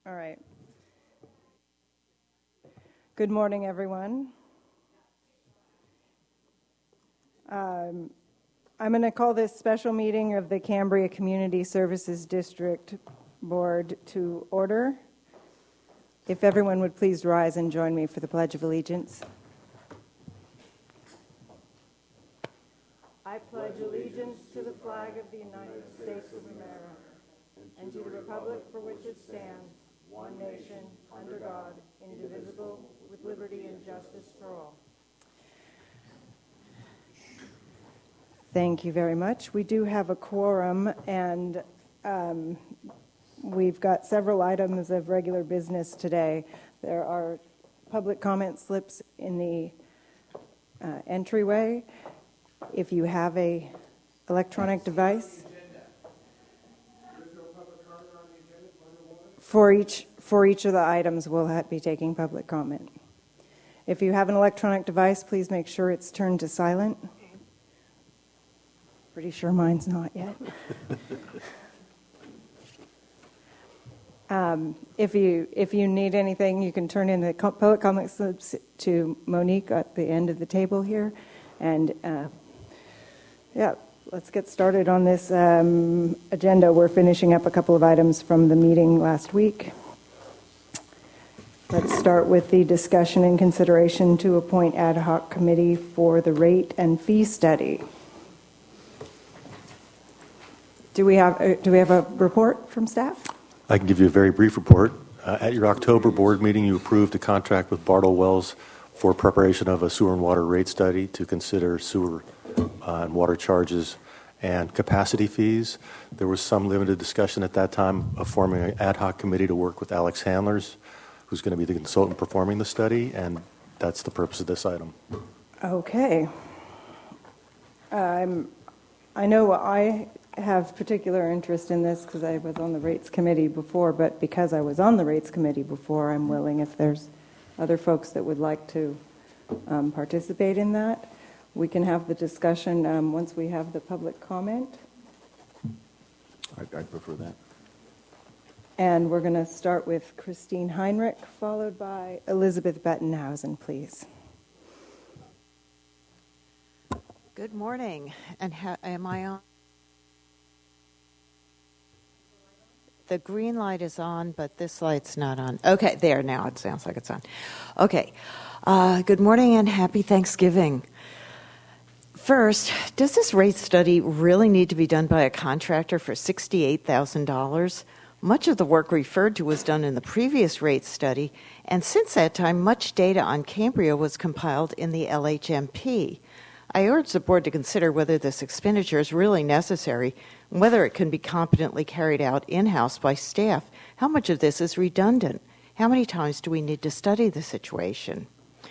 All right. Good morning, everyone. I'm going to call this special meeting of the Cambria Community Services District Board to order. If everyone would please rise and join me for the Pledge of Allegiance. I pledge allegiance to the flag of the United States of America and to the republic for which it stands, one nation, under God, indivisible, with liberty and justice for all. Thank you very much. We do have a quorum, and we've got several items of regular business today. There are public comment slips in the entryway. If you have a electronic device, for each of the items, we'll be taking public comment. If you have an electronic device, please make sure it's turned to silent. Pretty sure mine's not yet. If you need anything, you can turn in the public comment slips to Monique at the end of the table here. And let's get started on this agenda. We're finishing up a couple of items from the meeting last week. Let's start with the discussion and consideration to appoint ad hoc committee for the rate and fee study. Do we have a report from staff? I can give you a very brief report. At your October board meeting, you approved a contract with Bartle Wells for preparation of a sewer and water rate study to consider sewer and water charges and capacity fees. There was some limited discussion at that time of forming an ad hoc committee to work with Alex Handlers, who's going to be the consultant performing the study, and that's the purpose of this item. Okay. I know I have particular interest in this because I was on the rates committee before, but because I was on the rates committee before, I'm willing, if there's other folks that would like to participate in that. We can have the discussion once we have the public comment. I prefer that. And we're going to start with Christine Heinrich, followed by Elizabeth Bettenhausen, please. Good morning. And am I on? The green light is on, but this light's not on. Okay, there, now it sounds like it's on. Okay. Good morning and happy Thanksgiving. First, does this rate study really need to be done by a contractor for $68,000? Much of the work referred to was done in the previous rate study, and since that time, much data on Cambria was compiled in the LHMP. I urge the board to consider whether this expenditure is really necessary and whether it can be competently carried out in-house by staff. How much of this is redundant? How many times do we need to study the situation?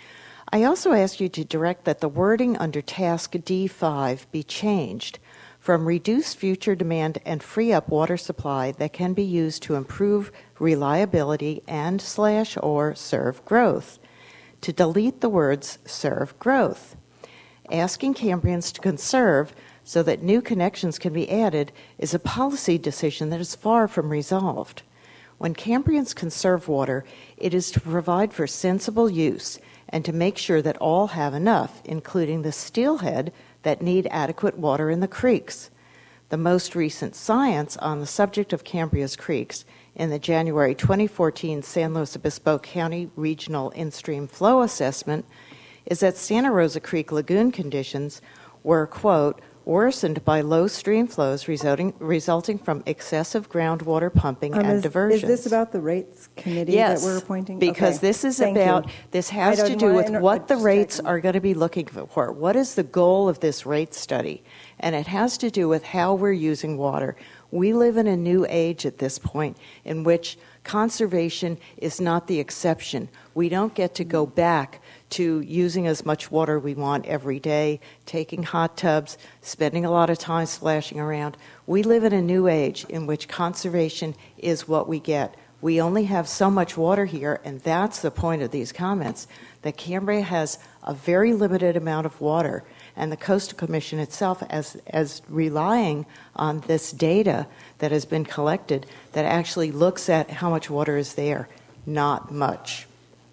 I also ask you to direct that the wording under task D5 be changed from reduce future demand and free up water supply that can be used to improve reliability and/or serve growth, to delete the words serve growth. Asking Cambrians to conserve so that new connections can be added is a policy decision that is far from resolved. When Cambrians conserve water, it is to provide for sensible use and to make sure that all have enough, including the steelhead that need adequate water in the creeks. The most recent science on the subject of Cambria's creeks in the January 2014 San Luis Obispo County Regional In-Stream Flow Assessment is that Santa Rosa Creek lagoon conditions were, quote, worsened by low stream flows resulting from excessive groundwater pumping and diversions. Is this about the rates committee that we're appointing? Because okay. this is this has to do with what the rates are going to be looking for. What is the goal of this rate study? And it has to do with how we're using water. We live in a new age at this point in which conservation is not the exception. We don't get to go back to using as much water we want every day, taking hot tubs, spending a lot of time splashing around. We live in a new age in which conservation is what we get. We only have so much water here, and that's the point of these comments, that Cambria has a very limited amount of water, and the Coastal Commission itself as relying on this data that has been collected that actually looks at how much water is there. Not much.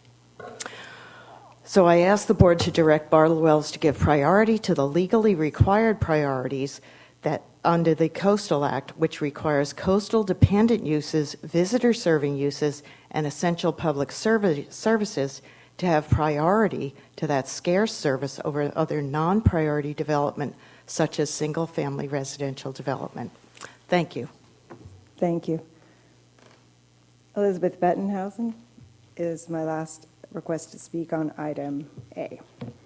So I asked the board to direct Bartle Wells to give priority to the legally required priorities that under the Coastal Act, which requires coastal dependent uses, visitor serving uses, and essential public services to have priority to that scarce service over other non-priority development, such as single-family residential development. Thank you. Thank you. Elizabeth Bettenhausen is my last request to speak on item A.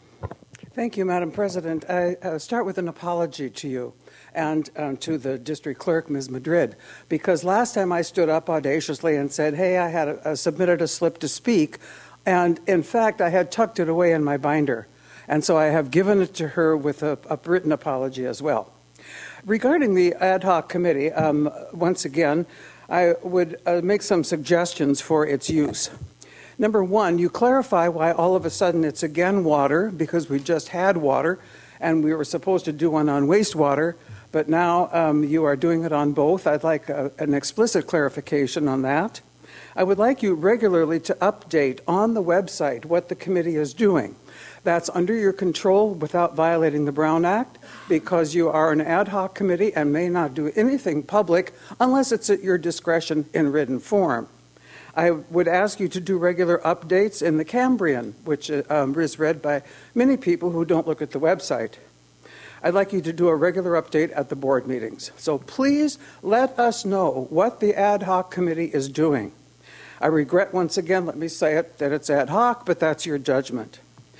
Thank you, Madam President. I start with an apology to you and to the district clerk, Ms. Madrid, because last time I stood up audaciously and said, hey, I had submitted a slip to speak, and in fact, I had tucked it away in my binder. And so I have given it to her with a written apology as well. Regarding the ad hoc committee, once again, I would make some suggestions for its use. Number one, you clarify why all of a sudden it's again water, because we just had water, and we were supposed to do one on wastewater, but now you are doing it on both. I'd like an explicit clarification on that. I would like you regularly to update on the website what the committee is doing. That's under your control without violating the Brown Act, because you are an ad hoc committee and may not do anything public unless it's at your discretion in written form. I would ask you to do regular updates in the Cambrian, which is read by many people who don't look at the website. I'd like you to do a regular update at the board meetings. So please let us know what the ad hoc committee is doing. I regret once again, let me say it, that it's ad hoc, but that's your judgment.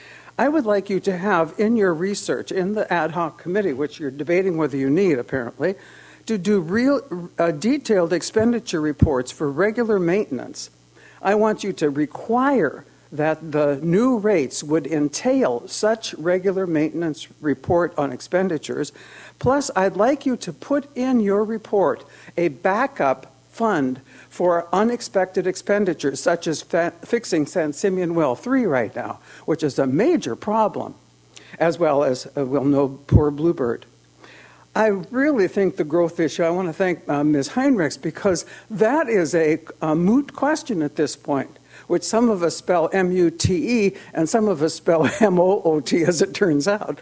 I would like you to have in your research in the ad hoc committee, which you're debating whether you need apparently, to do real detailed expenditure reports for regular maintenance. I want you to require that the new rates would entail such regular maintenance report on expenditures. Plus, I'd like you to put in your report a backup fund for unexpected expenditures, such as fixing San Simeon Well 3 right now, which is a major problem, as well as, we'll know, poor Bluebird. I really think the growth issue, I want to thank Ms. Heinrichs, because that is a moot question at this point, which some of us spell M-U-T-E and some of us spell M-O-O-T, as it turns out.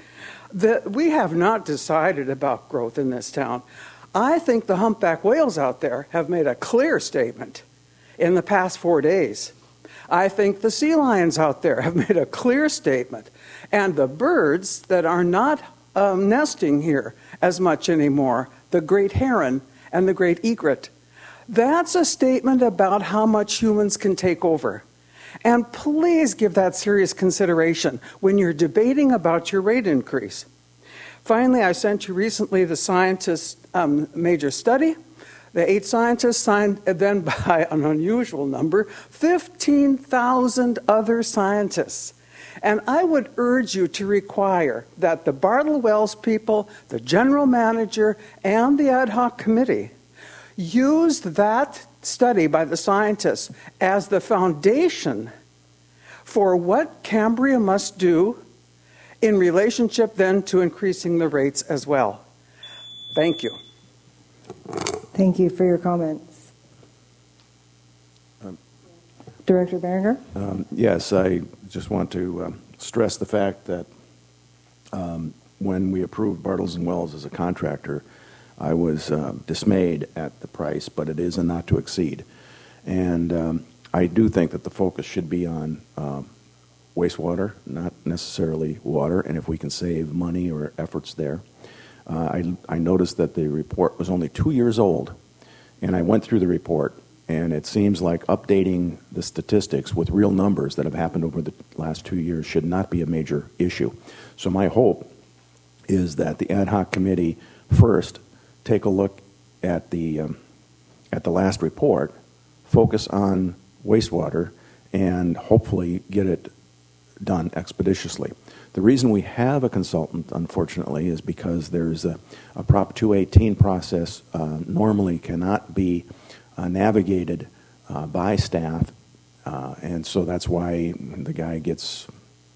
We have not decided about growth in this town. I think the humpback whales out there have made a clear statement in the past 4 days. I think the sea lions out there have made a clear statement. And the birds that are not nesting here as much anymore, the great heron and the great egret, that's a statement about how much humans can take over. And please give that serious consideration when you're debating about your rate increase. Finally, I sent you recently the scientists' major study. The 8 scientists signed then by an unusual number, 15,000 other scientists. And I would urge you to require that the Bartle Wells people, the general manager, and the ad hoc committee use that study by the scientists as the foundation for what Cambria must do in relationship then to increasing the rates as well. Thank you. Thank you for your comments. Director Berenger? Yes, I just want to stress the fact that when we approved Bartles and Wells as a contractor, I was dismayed at the price, but it is a not to exceed. And I do think that the focus should be on wastewater, not necessarily water, and if we can save money or efforts there. I noticed that the report was only 2 years old, and I went through the report, and it seems like updating the statistics with real numbers that have happened over the last 2 years should not be a major issue. So my hope is that the ad hoc committee first take a look at the last report, focus on wastewater, and hopefully get it done expeditiously. The reason we have a consultant, unfortunately, is because there's a Prop 218 process normally cannot be navigated by staff, and so that's why the guy gets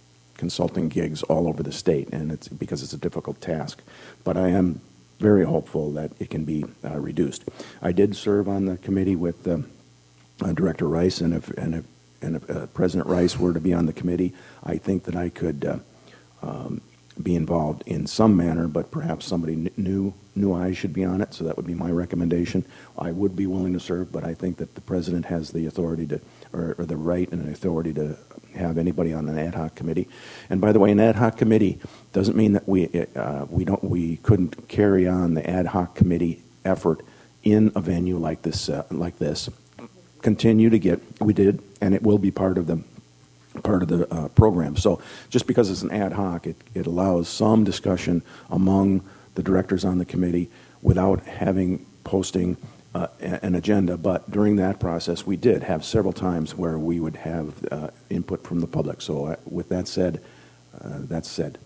consulting gigs all over the state, and it's because it's a difficult task. But I am very hopeful that it can be reduced. I did serve on the committee with Director Rice, and if President Rice were to be on the committee, I think that I could be involved in some manner, but perhaps somebody new eyes should be on it, so that would be my recommendation. I would be willing to serve, but I think that the President has the authority to, or the right and the authority to have anybody on an ad hoc committee. And by the way, an ad hoc committee doesn't mean that we couldn't carry on the ad hoc committee effort in a venue like this. Continue to get, we did, and it will be part of the program. So just because it's an ad hoc, it allows some discussion among the directors on the committee without having posting an agenda. But during that process, we did have several times where we would have input from the public. So with that said, that's said.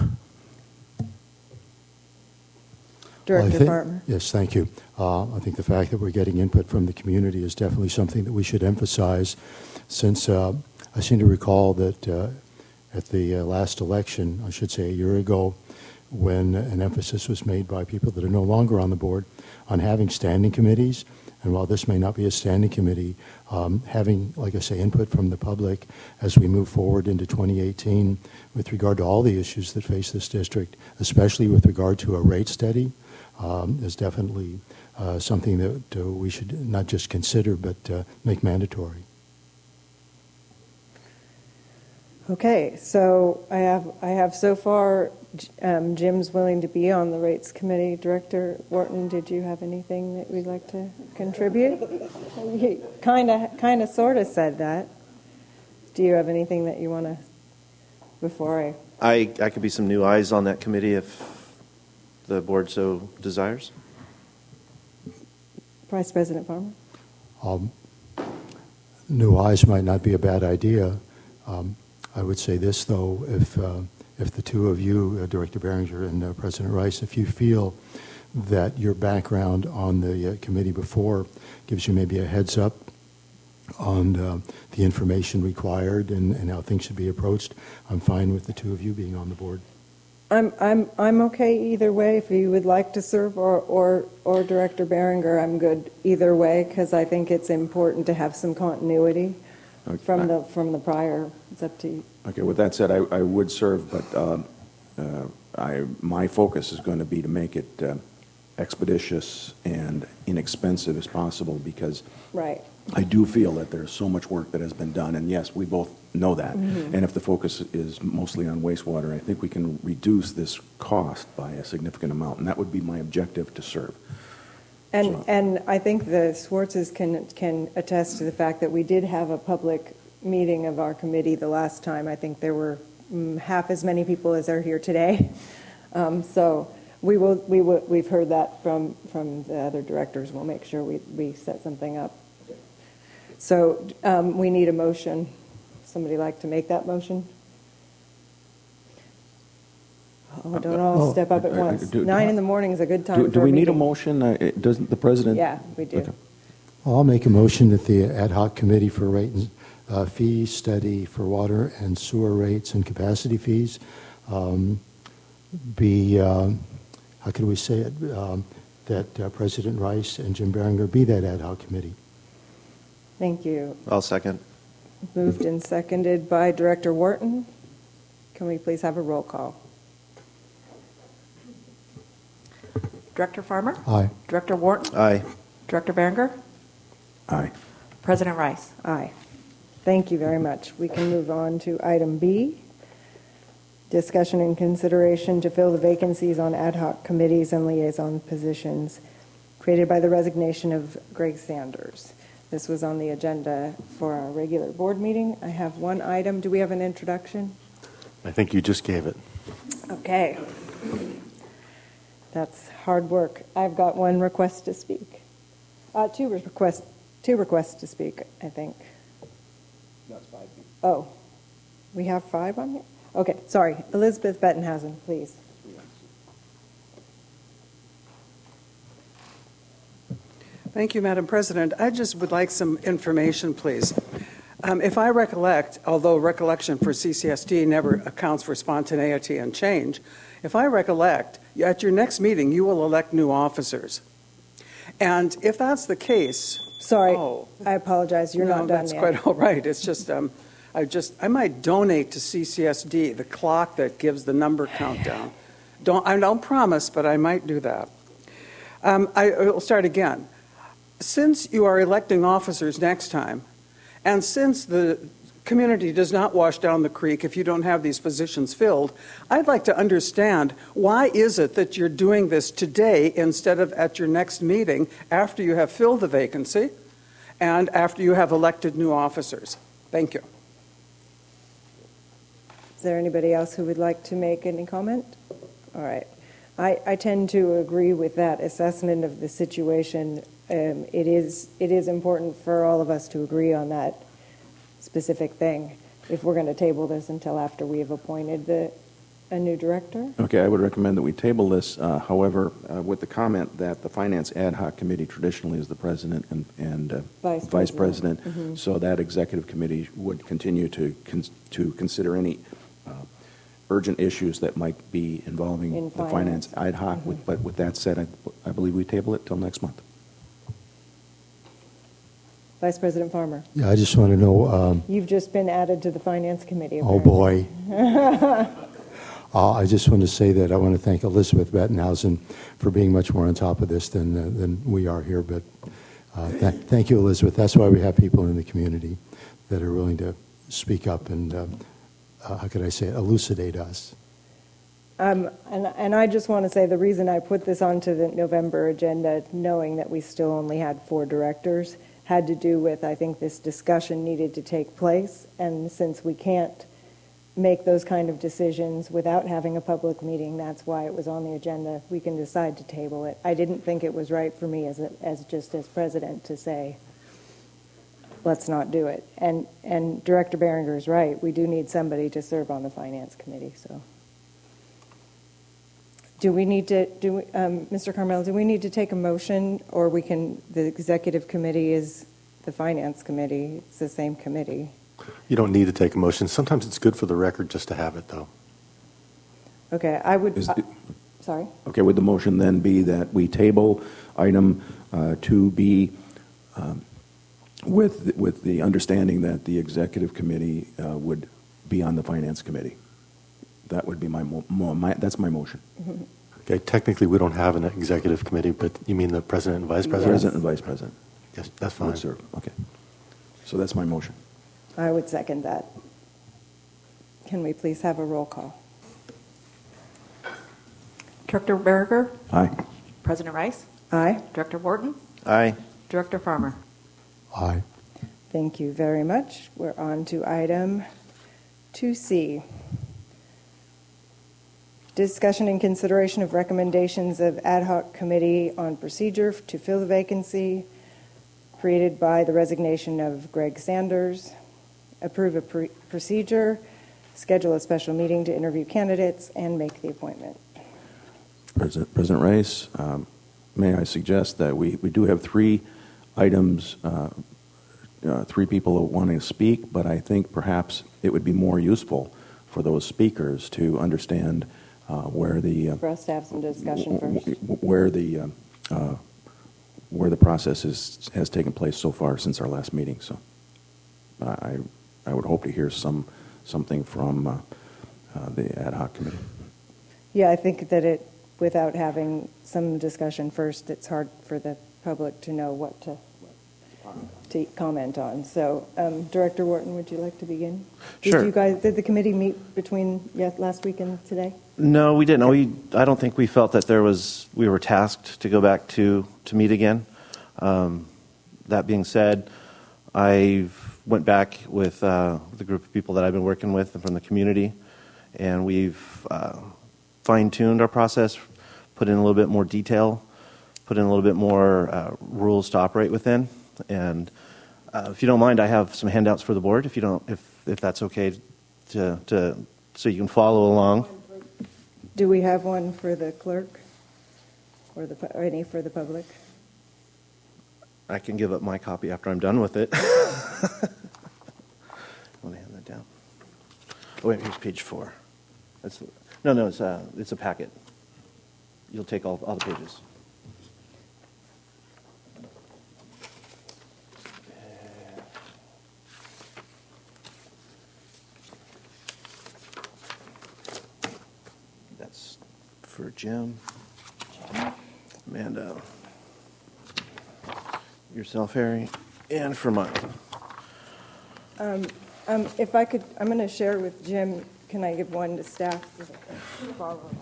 Director Farmer. Yes, thank you. I think the fact that we're getting input from the community is definitely something that we should emphasize, since I seem to recall that at the last election, I should say a year ago, when an emphasis was made by people that are no longer on the board on having standing committees, and while this may not be a standing committee, having, like I say, input from the public as we move forward into 2018 with regard to all the issues that face this district, especially with regard to a rate study, is definitely something that we should not just consider but make mandatory. Okay, so I have so far Jim's willing to be on the rates committee. Director Wharton, did you have anything that we'd like to contribute? You kind of sort of said that. Do you have anything that you want to, before I could be some new eyes on that committee if the board so desires. Vice President Farmer? New eyes might not be a bad idea. I would say this, though, if the two of you, Director Behringer and President Rice, if you feel that your background on the committee before gives you maybe a heads up on the information required and how things should be approached, I'm fine with the two of you being on the board. I'm okay either way. If you would like to serve, or Director Behringer, I'm good either way, because I think it's important to have some continuity. Okay. From the prior. It's up to you. Okay, with that said, I would serve, but my focus is going to be to make it expeditious and inexpensive as possible, because right. I do feel that there's so much work that has been done, and yes, we both know that. Mm-hmm. And if the focus is mostly on wastewater, I think we can reduce this cost by a significant amount, and that would be my objective to serve. And I think the Swartzes can attest to the fact that we did have a public meeting of our committee the last time. I think there were half as many people as are here today. So we've heard that from the other directors. We'll make sure we set something up. So we need a motion. Somebody like to make that motion? Oh, don't all step up at once. 9 in the morning is a good time for a Do we need a meeting. motion? Doesn't the President? Yeah, we do. Okay. Well, I'll make a motion that the ad hoc committee for rate and fee study for water and sewer rates and capacity fees be, how can we say it, that President Rice and Jim Behringer be that ad hoc committee. Thank you. I'll second. Moved and seconded by Director Wharton. Can we please have a roll call? Director Farmer? Aye. Director Wharton? Aye. Director Behringer? Aye. President Rice? Aye. Thank you very much. We can move on to item B, discussion and consideration to fill the vacancies on ad hoc committees and liaison positions created by the resignation of Greg Sanders. This was on the agenda for our regular board meeting. I have one item. Do we have an introduction? I think you just gave it. Okay. That's hard work. I've got one request to speak. Two requests to speak, I think. That's 5 people. Oh, we have 5 on here? Okay, sorry. Elizabeth Bettenhausen, please. Thank you, Madam President. I just would like some information, please. If I recollect, although recollection for CCSD never accounts for spontaneity and change, if I recollect, at your next meeting, you will elect new officers. And if that's the case... Sorry, Oh. I apologize. You're No, not done that's yet. quite all right. It's just, I might donate to CCSD the clock that gives the number countdown. I don't promise, but I might do that. I'll start again. Since you are electing officers next time, and since the community does not wash down the creek if you don't have these positions filled, I'd like to understand, why is it that you're doing this today instead of at your next meeting after you have filled the vacancy and after you have elected new officers? Thank you. Is there anybody else who would like to make any comment? All right. I tend to agree with that assessment of the situation. It is important for all of us to agree on that specific thing if we're going to table this until after we have appointed a new director. Okay, I would recommend that we table this, however, with the comment that the Finance Ad Hoc Committee traditionally is the president and vice president, so that executive committee would continue to consider any urgent issues that might be involving the Finance Ad Hoc. But with that said, I believe we table it till next month. Vice President Farmer. Yeah, I just want to know. You've just been added to the Finance Committee. Oh, boy. I just want to say that I want to thank Elizabeth Bettenhausen for being much more on top of this than we are here. But thank you, Elizabeth. That's why we have people in the community that are willing to speak up and, how could I say it, elucidate us. And I just want to say the reason I put this onto the November agenda, knowing that we still only had 4 directors, had to do with, I think this discussion needed to take place, and since we can't make those kind of decisions without having a public meeting, that's why it was on the agenda. We can decide to table it. I didn't think it was right for me as president to say, let's not do it. And Director Berenger is right. We do need somebody to serve on the Finance Committee. So, do we need to Mr. Carmel? Do we need to take a motion, or we can? The Executive Committee is the Finance Committee. It's the same committee. You don't need to take a motion. Sometimes it's good for the record just to have it, though. Okay, I would. Sorry. Okay, would the motion then be that we table item 2B with the understanding that the Executive Committee would be on the Finance Committee? That would be that's my motion. Mm-hmm. Okay, technically we don't have an executive committee, but you mean the president and vice president? President and vice president. Yes, that's fine. Sir. Okay. So that's my motion. I would second that. Can we please have a roll call? Director Berenger? Aye. President Rice? Aye. Director Wharton? Aye. Director Farmer? Aye. Thank you very much. We're on to item 2C. Discussion and consideration of recommendations of ad hoc committee on procedure to fill the vacancy created by the resignation of Greg Sanders. Approve a procedure, schedule a special meeting to interview candidates, and make the appointment. President Rice, may I suggest that we do have 3 items, 3 people wanting to speak, but I think perhaps it would be more useful for those speakers to understand where the For us to have some discussion first. where the process has taken place so far since our last meeting. So I would hope to hear something from the ad hoc committee. Yeah, I think that without having some discussion first, it's hard for the public to know what to comment on. So, Director Wharton, would you like to begin? Sure. Did the committee meet between last week and today? No, we didn't. I don't think we felt that we were tasked to go back to meet again. That being said, I went back with the group of people that I've been working with and from the community, and we've fine-tuned our process, put in a little bit more detail, put in a little bit more rules to operate within. And if you don't mind, I have some handouts for the board. If that's okay, so you can follow along. Do we have one for the clerk, or any for the public? I can give up my copy after I'm done with it. Oh, wait, here's page 4. No, it's a packet. You'll take all the pages. That's for Jim, Amanda, yourself, Harry, and for Mike. If I could, I'm going to share with Jim. Can I give one to staff? Follow along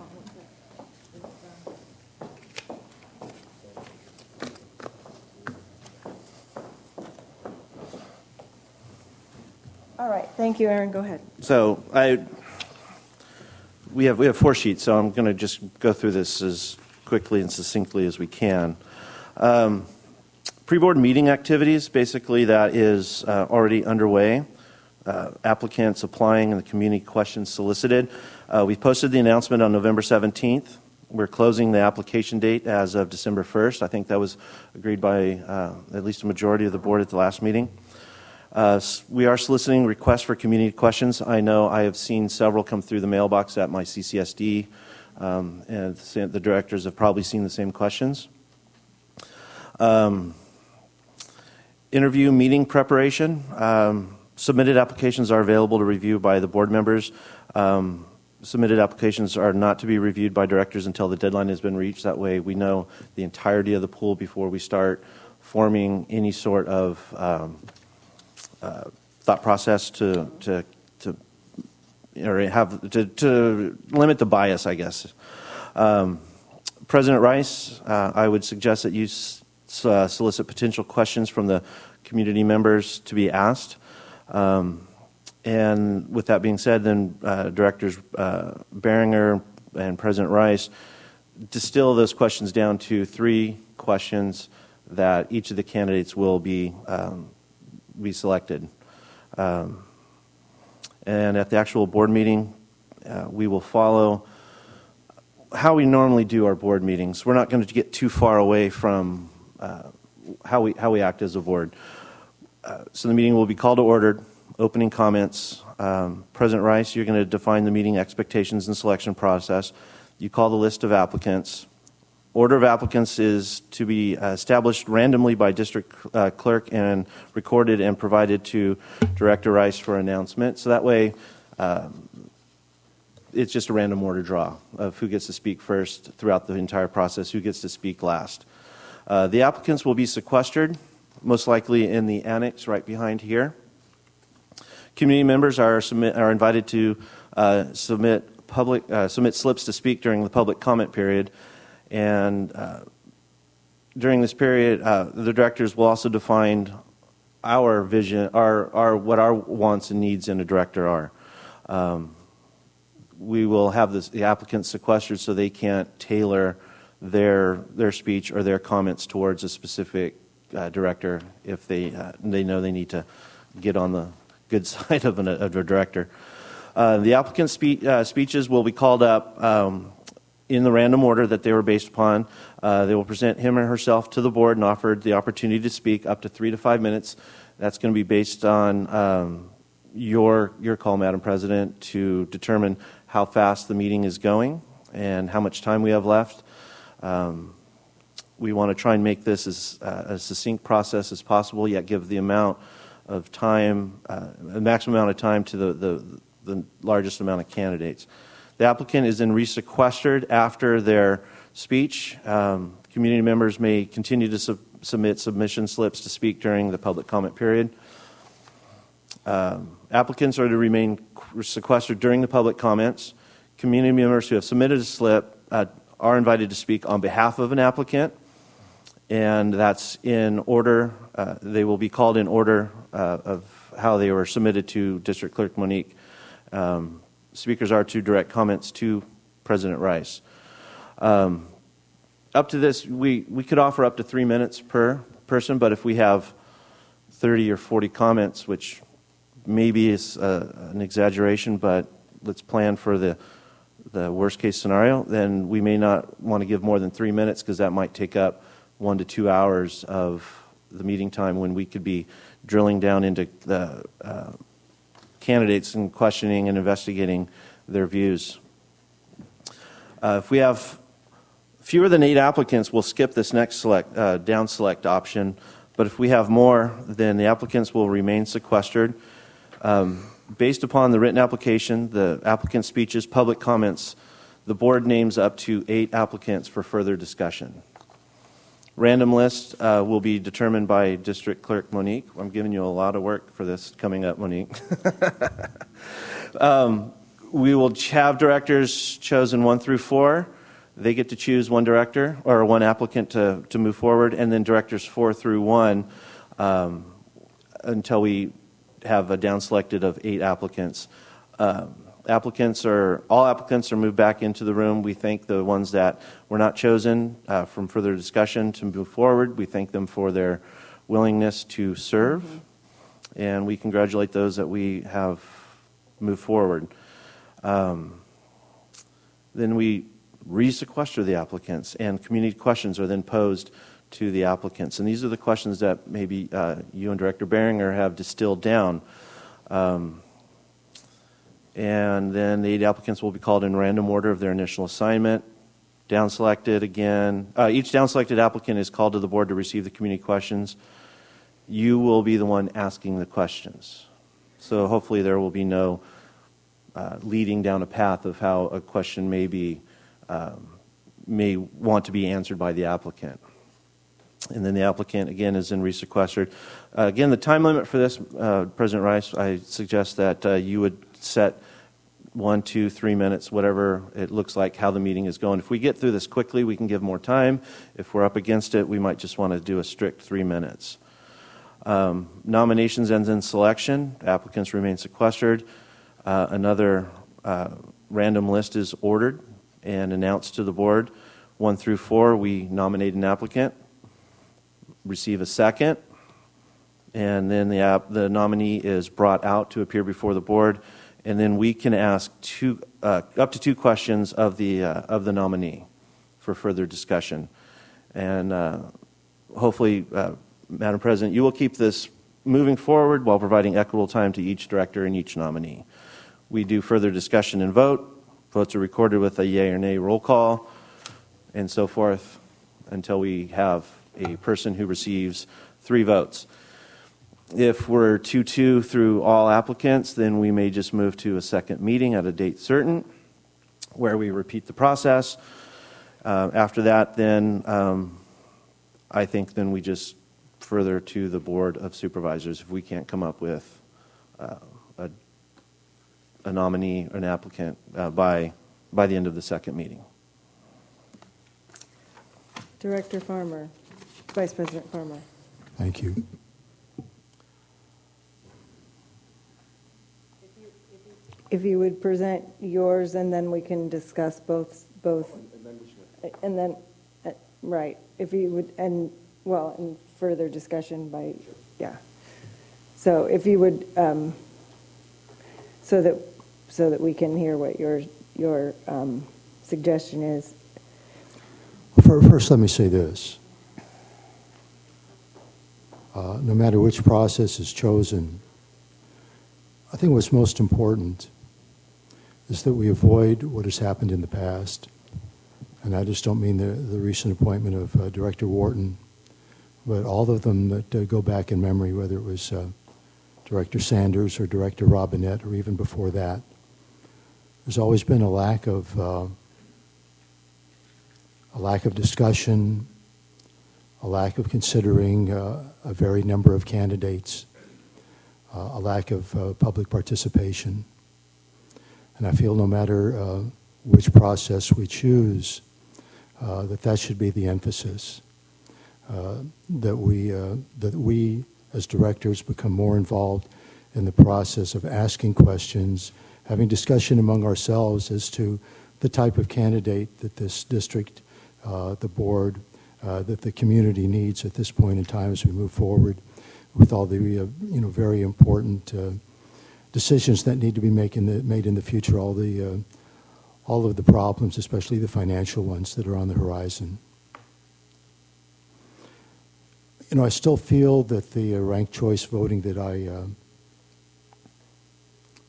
with it. All right. Thank you, Aaron. Go ahead. So we have 4 sheets, so I'm going to just go through this as quickly and succinctly as we can. Pre-board meeting activities, basically that is already underway. Applicants applying and the community questions solicited. We posted the announcement on November 17th. We're closing the application date as of December 1st. I think that was agreed by at least a majority of the board at the last meeting. We are soliciting requests for community questions. I know I have seen several come through the mailbox at my CCSD, and the directors have probably seen the same questions. Interview meeting preparation. Submitted applications are available to review by the board members. Submitted applications are not to be reviewed by directors until the deadline has been reached. That way we know the entirety of the pool before we start forming any sort of thought process to limit the bias, I guess. President Rice, I would suggest that you solicit potential questions from the community members to be asked. And with that being said, then Directors Beringer and President Rice distill those questions down to 3 questions that each of the candidates will be selected. And at the actual board meeting, we will follow how we normally do our board meetings. We're not going to get too far away from how we act as a board. So the meeting will be called to order, opening comments. President Rice, you're going to define the meeting expectations and selection process. You call the list of applicants. Order of applicants is to be established randomly by district clerk and recorded and provided to Director Rice for announcement. So that way, it's just a random order draw of who gets to speak first throughout the entire process, who gets to speak last. The applicants will be sequestered, most likely in the annex right behind here. Community members are invited to submit slips to speak during the public comment period, and during this period, the directors will also define our vision, what our wants and needs in a director are. We will have the applicants sequestered so they can't tailor their speech or their comments towards a specific director if they know they need to get on the good side of a director. The applicant's speeches will be called up in the random order that they were based upon. They will present him or herself to the board and offered the opportunity to speak up to 3 to 5 minutes. That's going to be based on your call, Madam President, to determine how fast the meeting is going and how much time we have left. We want to try and make this as a succinct process as possible, yet give the amount of time, the maximum amount of time to the largest amount of candidates. The applicant is then resequestered after their speech. Community members may continue to submit submission slips to speak during the public comment period. Applicants are to remain sequestered during the public comments. Community members who have submitted a slip are invited to speak on behalf of an applicant, and that's in order. They will be called in order of how they were submitted to District Clerk Monique. Speakers are to direct comments to President Rice. Up to this, we could offer up to 3 minutes per person, but if we have 30 or 40 comments, which maybe is an exaggeration, but let's plan for the worst case scenario, then we may not want to give more than 3 minutes because that might take up 1 to 2 hours of the meeting time when we could be drilling down into the candidates and questioning and investigating their views. If we have fewer than 8 applicants, we'll skip this next down select option. But if we have more, then the applicants will remain sequestered. Based upon the written application, the applicant speeches, public comments, the board names up to 8 applicants for further discussion. Random list will be determined by District Clerk Monique. I'm giving you a lot of work for this coming up, Monique. We will have directors chosen 1 through 4. They get to choose one director or one applicant to move forward, and then directors 4 through 1 until we have a down selected of 8 applicants. All applicants are moved back into the room. We thank the ones that were not chosen from further discussion to move forward. We thank them for their willingness to serve, and we congratulate those that we have moved forward. Then we re-sequester the applicants, and community questions are then posed to the applicants. And these are the questions that maybe you and Director Behringer have distilled down. And then the 8 applicants will be called in random order of their initial assignment. Down selected again. Each down selected applicant is called to the board to receive the community questions. You will be the one asking the questions. So hopefully there will be no leading down a path of how a question may want to be answered by the applicant. And then the applicant, again, is then resequestered. Again, the time limit for this, President Rice, I suggest that you would set 1, 2, 3 minutes, whatever it looks like, how the meeting is going. If we get through this quickly, we can give more time. If we're up against it, we might just want to do a strict 3 minutes. Nominations ends in selection. Applicants remain sequestered. Another random list is ordered and announced to the board. 1 through 4, we nominate an applicant, receive a second, and then the nominee is brought out to appear before the board, and then we can ask up to 2 questions of the nominee for further discussion. And hopefully, Madam President, you will keep this moving forward while providing equitable time to each director and each nominee. We do further discussion and vote. Votes are recorded with a yea or nay roll call, and so forth, until we have a person who receives 3 votes. If we're 2-2 through all applicants, then we may just move to a second meeting at a date certain, where we repeat the process. After that, then I think then we just further to the Board of Supervisors if we can't come up with a nominee or an applicant by the end of the second meeting. Director Farmer, Vice President Farmer. Thank you. If you would present yours, and then we can discuss both, and then, right, if you would, and further discussion by, yeah. So if you would, so that we can hear what your suggestion is. First, let me say this. No matter which process is chosen, I think what's most important is that we avoid what has happened in the past. And I just don't mean the recent appointment of Director Wharton, but all of them that go back in memory, whether it was Director Sanders or Director Robinette or even before that. There's always been a lack of discussion, a lack of considering a varied number of candidates, a lack of public participation. And I feel no matter which process we choose, that should be the emphasis. That we as directors become more involved in the process of asking questions, having discussion among ourselves as to the type of candidate that this district, the board, that the community needs at this point in time as we move forward with all the very important decisions that need to be made in the future, all of the problems, especially the financial ones that are on the horizon. I still feel that the ranked choice voting that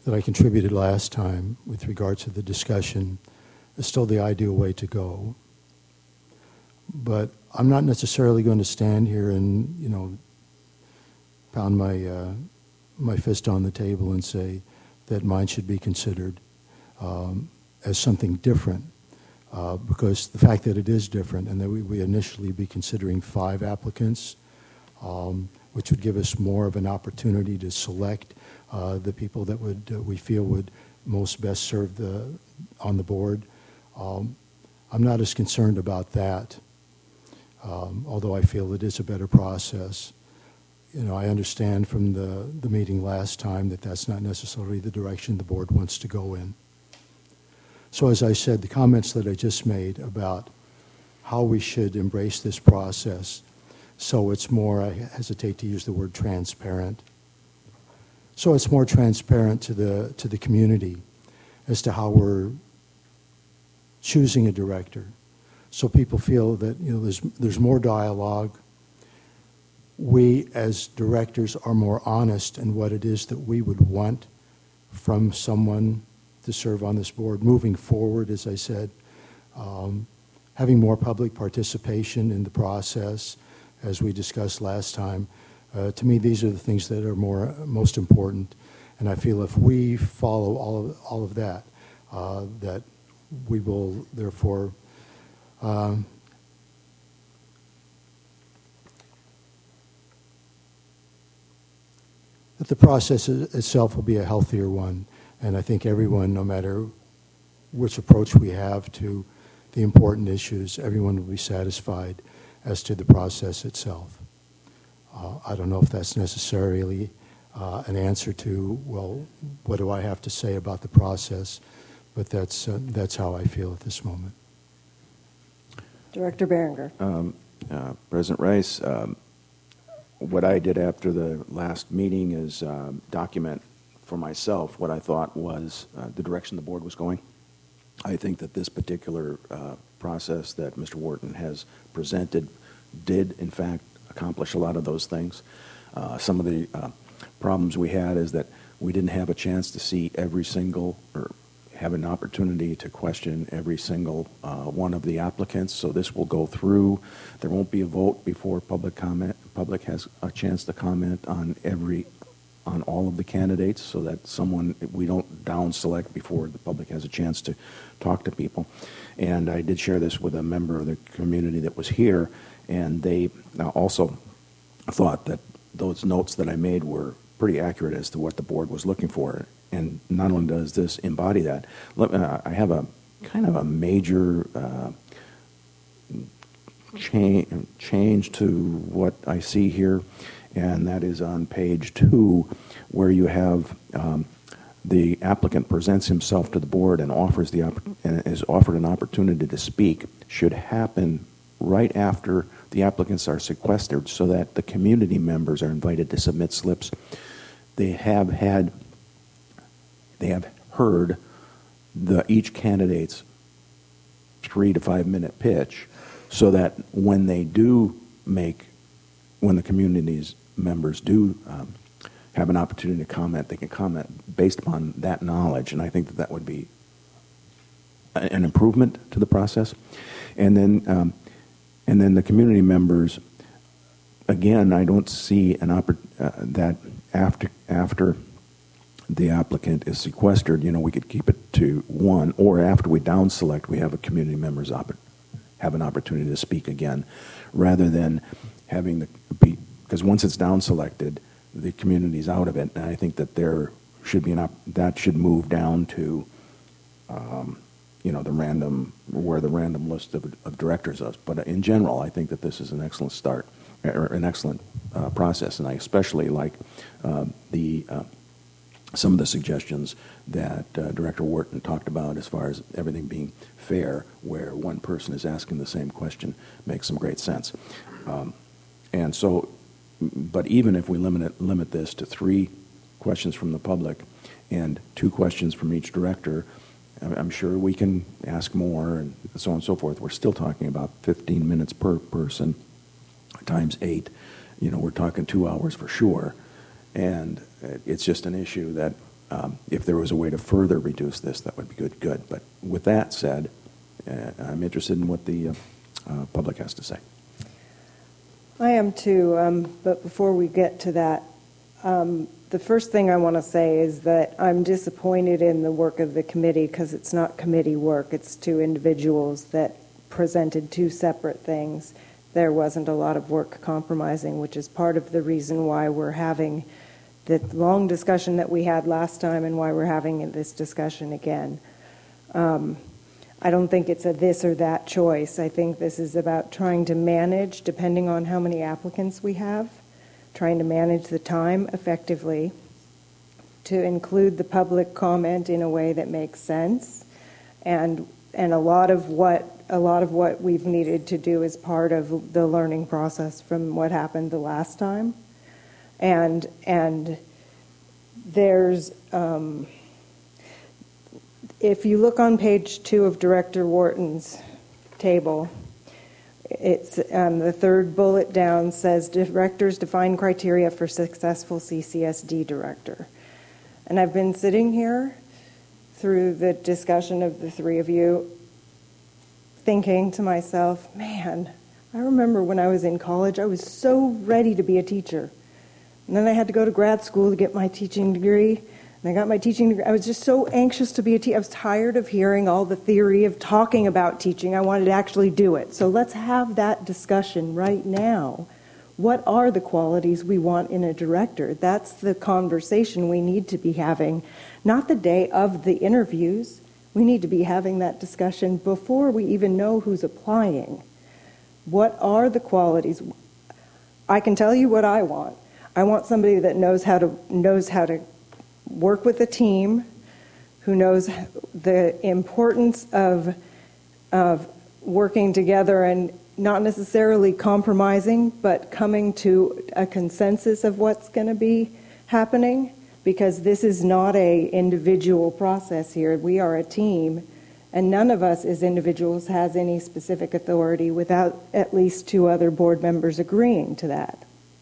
that I contributed last time with regard to the discussion is still the ideal way to go. But I'm not necessarily going to stand here and, pound my fist on the table and say that mine should be considered as something different, because the fact that it is different and that we initially be considering 5 applicants, which would give us more of an opportunity to select the people that we feel would most best serve on the board. I'm not as concerned about that, although I feel it is a better process. I understand from the meeting last time that that's not necessarily the direction the board wants to go in. So as I said, the comments that I just made about how we should embrace this process, so it's more, I hesitate to use the word transparent, so it's more transparent to the community as to how we're choosing a director. So people feel that there's more dialogue. We as directors are more honest in what it is that we would want from someone to serve on this board. Moving forward, as I said, having more public participation in the process, as we discussed last time. To me, these are the things that are most important. And I feel if we follow all of that, that we will therefore that the process itself will be a healthier one. And I think everyone, no matter which approach we have to the important issues, everyone will be satisfied as to the process itself. I don't know if that's necessarily an answer to, well, what do I have to say about the process? But that's how I feel at this moment. Director Berenger. President Rice, what I did after the last meeting is document for myself what I thought was the direction the board was going. I think that this particular process that Mr. Wharton has presented did, in fact, accomplish a lot of those things. Some of the problems we had is that we didn't have a chance to see every single, or have an opportunity to question every single one of the applicants. So this will go through. There won't be a vote before public comment. Public has a chance to comment on all of the candidates, so that we don't down select before the public has a chance to talk to people. And I did share this with a member of the community that was here, and they also thought that those notes that I made were pretty accurate as to what the board was looking for. And not only does this embody that, I have a kind of a major change to what I see here, and that is on page 2, where you have the applicant presents himself to the board and is offered an opportunity to speak, should happen right after the applicants are sequestered, so that the community members are invited to submit slips. They have heard each candidate's 3 to 5 minute pitch, so that when the community's members do have an opportunity to comment, they can comment based upon that knowledge. And I think that would be an improvement to the process. And then the community members, again, I don't see that after the applicant is sequestered, we could keep it to 1, or after we down select, we have a community members have an opportunity to speak again, rather than having because once it's down selected, the community's out of it. And I think that there should be that should move down to the random list of directors is. But in general, I think that this is an excellent start, or an excellent process, and I especially like some of the suggestions that Director Wharton talked about as far as everything being fair, where one person is asking the same question, makes some great sense. And so, but even if we limit this to 3 questions from the public and 2 questions from each director, I'm sure we can ask more and so on and so forth. We're still talking about 15 minutes per person times 8. We're talking 2 hours for sure. And it's just an issue that if there was a way to further reduce this, that would be good. But with that said, I'm interested in what the public has to say. I am too, but before we get to that, the first thing I want to say is that I'm disappointed in the work of the committee because it's not committee work. It's two individuals that presented two separate things. There wasn't a lot of work compromising, which is part of the reason why we're having the long discussion that we had last time and why we're having this discussion again. I don't think it's a this or that choice. I think this is about trying to manage, depending on how many applicants we have, trying to manage the time effectively, to include the public comment in a way that makes sense, and a lot of what we've needed to do is part of the learning process from what happened the last time, and there's if you look on page 2 of Director Wharton's table, it's the third bullet down says directors define criteria for successful CCSD director. And I've been sitting here through the discussion of the three of you thinking to myself, man, I remember when I was in college, I was so ready to be a teacher. And then I had to go to grad school to get my teaching degree. And I got my teaching degree. I was just so anxious to be a teacher. I was tired of hearing all the theory of talking about teaching. I wanted to actually do it. So let's have that discussion right now. What are the qualities we want in a director? That's the conversation we need to be having, not the day of the interviews. We need to be having that discussion before we even know who's applying. What are the qualities? I can tell you what I want. I want somebody that knows how to work with a team, who knows the importance of working together and not necessarily compromising, but coming to a consensus of what's going to be happening, because this is not a individual process here. We are a team, and none of us as individuals has any specific authority without at least 2 other board members agreeing to that.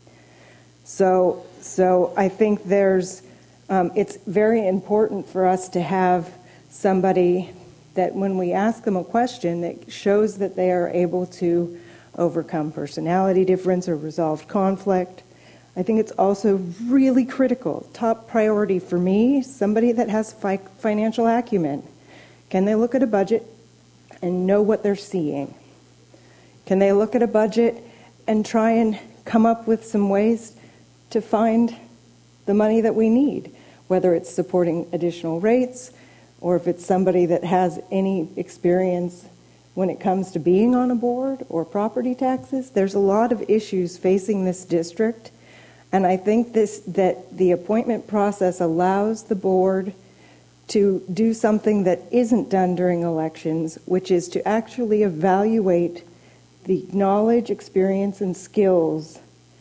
So I think there's it's very important for us to have somebody that when we ask them a question that shows that they are able to overcome personality difference or resolve conflict. I think it's also really critical, top priority for me, somebody that has financial acumen. Can they look at a budget and know what they're seeing? Can they look at a budget and try and come up with some ways to find the money that we need, whether it's supporting additional rates or if it's somebody that has any experience when it comes to being on a board or property taxes? There's a lot of issues facing this district, and I think that the appointment process allows the board to do something that isn't done during elections, which is to actually evaluate the knowledge, experience, and skills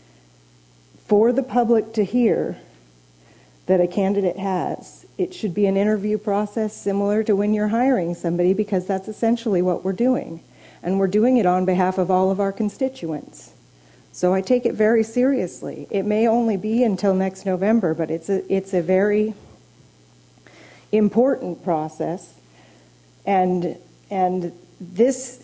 for the public to hear that a candidate has. It should be an interview process similar to when you're hiring somebody, because that's essentially what we're doing. And we're doing it on behalf of all of our constituents. So I take it very seriously. It may only be until next November, but it's a very important process. And this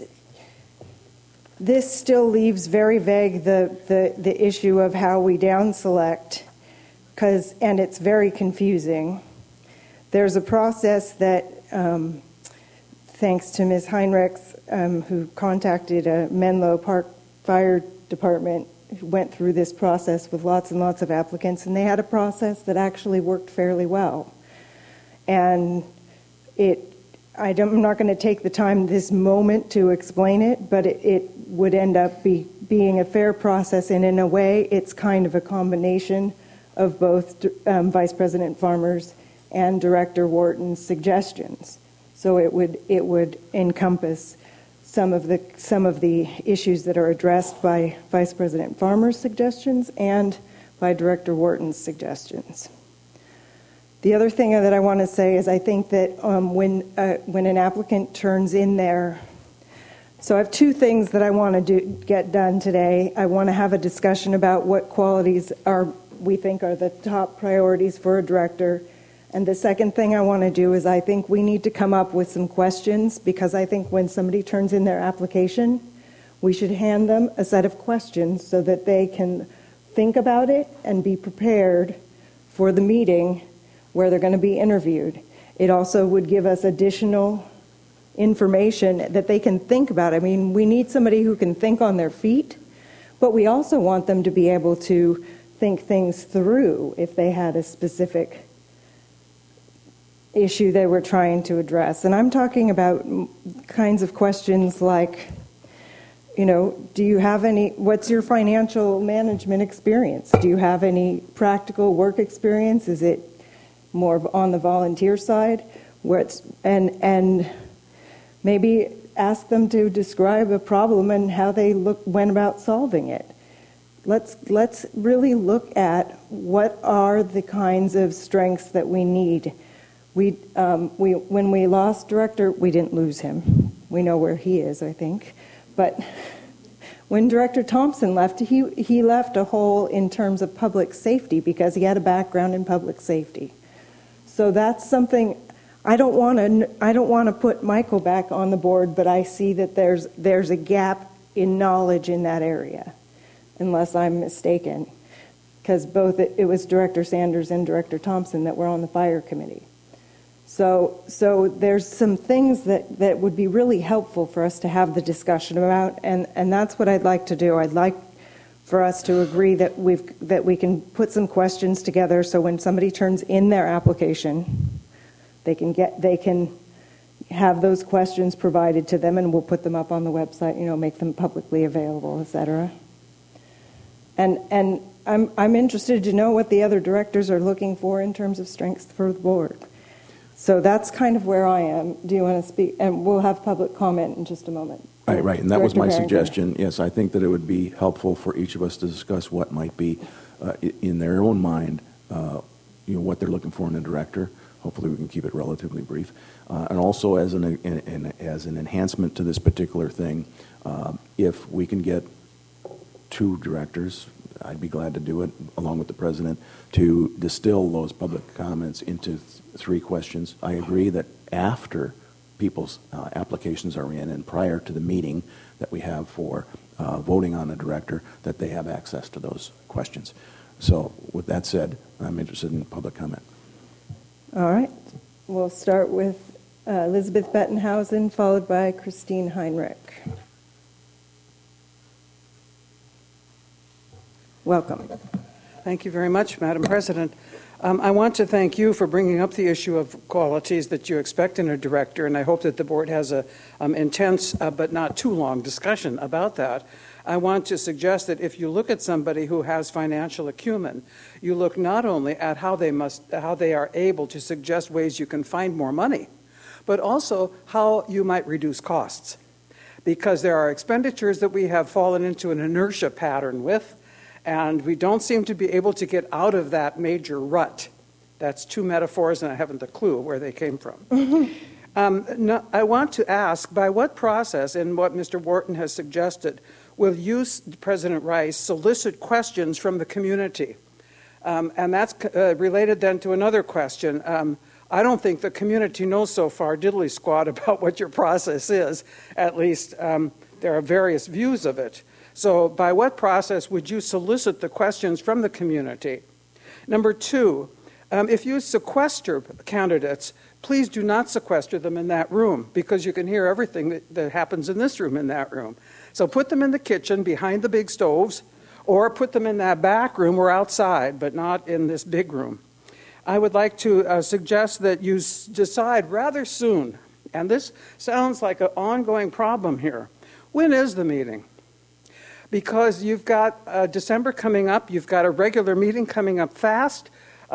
still leaves very vague the issue of how we down select, and it's very confusing. There's a process that, thanks to Ms. Heinrichs, who contacted Menlo Park Fire Department, who went through this process with lots and lots of applicants, and they had a process that actually worked fairly well. And I'm not going to take the time this moment to explain it, but it would end up being a fair process, and in a way, it's kind of a combination of both Vice President Farmer's and Director Wharton's suggestions. So it would encompass some of the issues that are addressed by Vice President Farmer's suggestions and by Director Wharton's suggestions. The other thing that I want to say is I think that when an applicant turns in their... So I have 2 things that I want to get done today. I want to have a discussion about what qualities we think are the top priorities for a director, And the second thing I want to do is I think we need to come up with some questions, because I think when somebody turns in their application, we should hand them a set of questions so that they can think about it and be prepared for the meeting where they're going to be interviewed. It also would give us additional information that they can think about. I mean, we need somebody who can think on their feet, but we also want them to be able to think things through if they had a specific issue they were trying to address. And I'm talking about kinds of questions like, do you have what's your financial management experience? Do you have any practical work experience? Is it more on the volunteer side? And maybe ask them to describe a problem and how they went about solving it. Let's really look at what are the kinds of strengths that we need. When we lost director, we didn't lose him. We know where he is, I think. But when Director Thompson left, he left a hole in terms of public safety because he had a background in public safety. So that's something. I don't want to put Michael back on the board, but I see that there's a gap in knowledge in that area, unless I'm mistaken, because both it was Director Sanders and Director Thompson that were on the fire committee. So there's some things that would be really helpful for us to have the discussion about, and that's what I'd like to do. I'd like for us to agree that we can put some questions together so when somebody turns in their application, they can have those questions provided to them, and we'll put them up on the website, make them publicly available, etc. And I'm interested to know what the other directors are looking for in terms of strengths for the board. So that's kind of where I am. Do you want to speak? And we'll have public comment in just a moment. Right, and that was my Director suggestion. Yes, I think that it would be helpful for each of us to discuss what might be in their own mind, what they're looking for in a director. Hopefully, we can keep it relatively brief. And also, as an enhancement to this particular thing, if we can get 2 directors, I'd be glad to do it, along with the president, to distill those public comments into 3 questions. I agree that after people's applications are in and prior to the meeting that we have for voting on a director, that they have access to those questions. So with that said, I'm interested in public comment. All right. We'll start with Elizabeth Bettenhausen, followed by Christine Heinrich. Welcome. Thank you very much, Madam President. I want to thank you for bringing up the issue of qualities that you expect in a director, and I hope that the board has a intense but not too long discussion about that. I want to suggest that if you look at somebody who has financial acumen, you look not only at how they are able to suggest ways you can find more money, but also how you might reduce costs. Because there are expenditures that we have fallen into an inertia pattern with, and we don't seem to be able to get out of that major rut. That's 2 metaphors, and I haven't a clue where they came from. I want to ask, by what process, and what Mr. Wharton has suggested, will you, President Rice, solicit questions from the community? And that's related then to another question. I don't think the community knows so far diddly squat about what your process is. At least there are various views of it. So by what process would you solicit the questions from the community? Number 2, if you sequester candidates, please do not sequester them in that room, because you can hear everything that happens in this room in that room. So put them in the kitchen behind the big stoves, or put them in that back room or outside, but not in this big room. I would like to suggest that you decide rather soon, and this sounds like an ongoing problem here. When is the meeting? Because you've got December coming up, you've got a regular meeting coming up fast,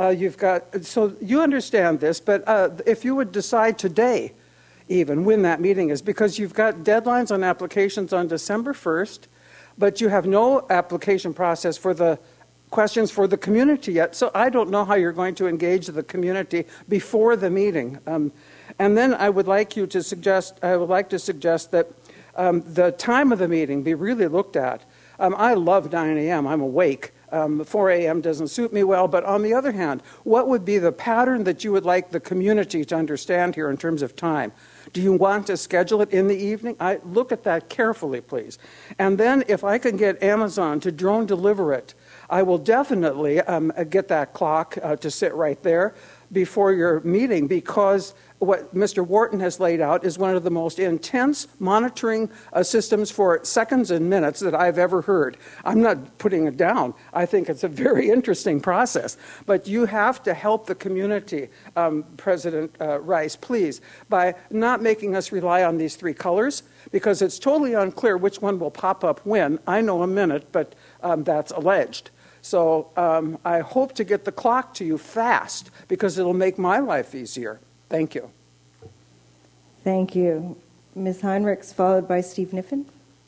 so you understand this, but if you would decide today even when that meeting is, because you've got deadlines on applications on December 1st, but you have no application process for the questions for the community yet, so I don't know how you're going to engage the community before the meeting. And then I would like to suggest that the time of the meeting be really looked at. I love 9 a.m. I'm awake. 4 a.m. doesn't suit me well. But on the other hand, what would be the pattern that you would like the community to understand here in terms of time? Do you want to schedule it in the evening? Look at that carefully, please. And then if I can get Amazon to drone deliver it, I will definitely get that clock to sit right there before your meeting, because what Mr. Wharton has laid out is one of the most intense monitoring systems for seconds and minutes that I've ever heard. I'm not putting it down. I think it's a very interesting process. But you have to help the community, President Rice, please, by not making us rely on these 3 colors, because it's totally unclear which one will pop up when. I know a minute, but that's alleged. So I hope to get the clock to you fast, because it'll make my life easier. Thank you. Thank you. Ms. Heinrichs, followed by Steve Niffen.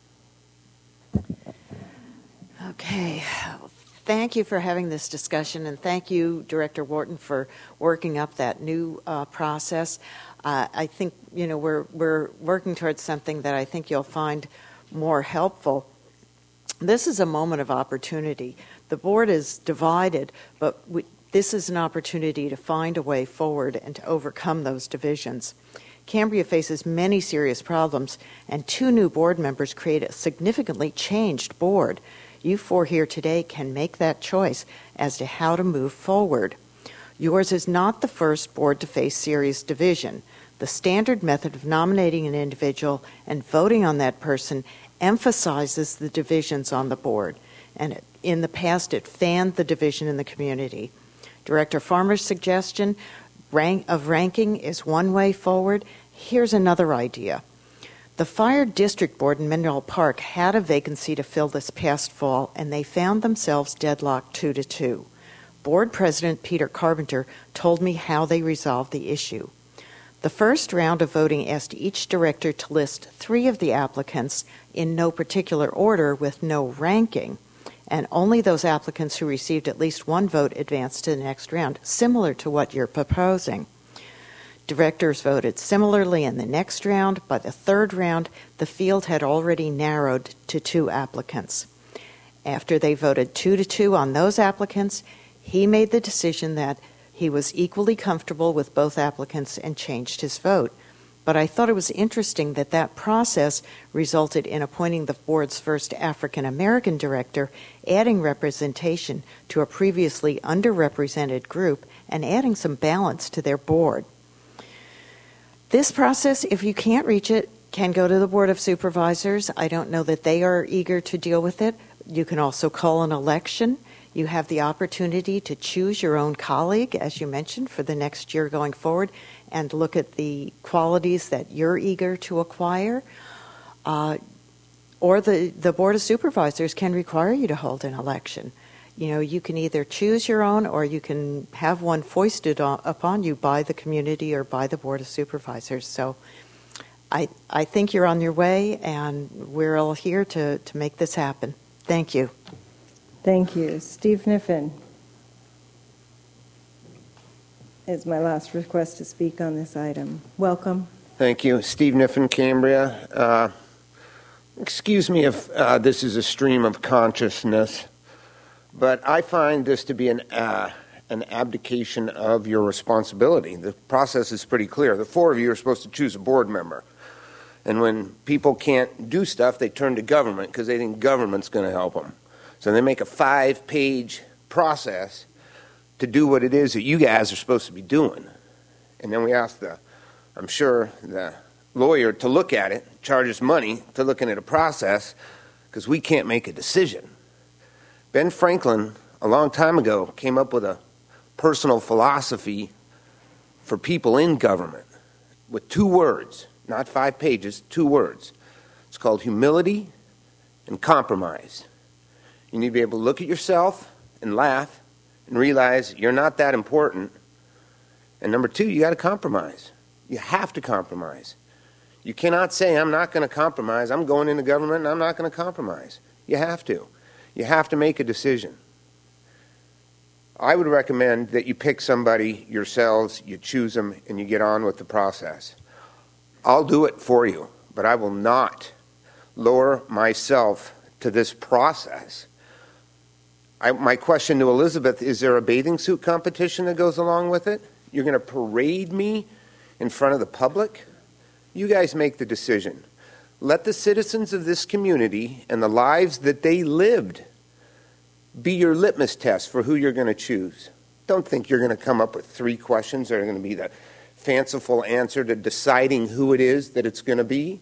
Okay. Thank you for having this discussion, and thank you, Director Wharton, for working up that new process. I think, we're working towards something that I think you'll find more helpful. This is a moment of opportunity. The board is divided, but this is an opportunity to find a way forward and to overcome those divisions. Cambria faces many serious problems, and 2 new board members create a significantly changed board. You 4 here today can make that choice as to how to move forward. Yours is not the first board to face serious division. The standard method of nominating an individual and voting on that person emphasizes the divisions on the board, and in the past it fanned the division in the community. Director Farmer's suggestion of ranking is one way forward. Here's another idea. The Fire District Board in Mineral Park had a vacancy to fill this past fall, and they found themselves deadlocked 2-2. Board President Peter Carpenter told me how they resolved the issue. The first round of voting asked each director to list 3 of the applicants in no particular order with no ranking, and only those applicants who received at least 1 vote advanced to the next round, similar to what you're proposing. Directors voted similarly in the next round. By the 3rd round, the field had already narrowed to 2 applicants. After they voted 2-2 on those applicants, he made the decision that he was equally comfortable with both applicants and changed his vote. But I thought it was interesting that that process resulted in appointing the board's first African American director, adding representation to a previously underrepresented group, and adding some balance to their board. This process, if you can't reach it, can go to the Board of Supervisors. I don't know that they are eager to deal with it. You can also call an election. You have the opportunity to choose your own colleague, as you mentioned, for the next year going forward, and look at the qualities that you're eager to acquire. Or the Board of Supervisors can require you to hold an election. You can either choose your own, or you can have one foisted upon you by the community or by the Board of Supervisors. So I think you're on your way, and we're all here to make this happen. Thank you. Thank you. Steve Niffen is my last request to speak on this item. Welcome. Thank you. Steve Niffen, Cambria. Excuse me if this is a stream of consciousness, but I find this to be an abdication of your responsibility. The process is pretty clear. The 4 of you are supposed to choose a board member. And when people can't do stuff, they turn to government because they think government's going to help them. So they make a 5-page process to do what it is that you guys are supposed to be doing. And then we ask the lawyer to look at it, charge us money to looking at a process because we can't make a decision. Ben Franklin, a long time ago, came up with a personal philosophy for people in government with 2 words, not 5 pages, 2 words. It's called humility and compromise. You need to be able to look at yourself and laugh and realize you're not that important. And number 2, you got to compromise. You have to compromise. You cannot say, I'm not going to compromise. I'm going into government and I'm not going to compromise. You have to. You have to make a decision. I would recommend that you pick somebody yourselves, you choose them, and you get on with the process. I'll do it for you, but I will not lower myself to this process. my question to Elizabeth, is there a bathing suit competition that goes along with it? You're going to parade me in front of the public? You guys make the decision. Let the citizens of this community and the lives that they lived be your litmus test for who you're going to choose. Don't think you're going to come up with 3 questions that are going to be the fanciful answer to deciding who it is that it's going to be.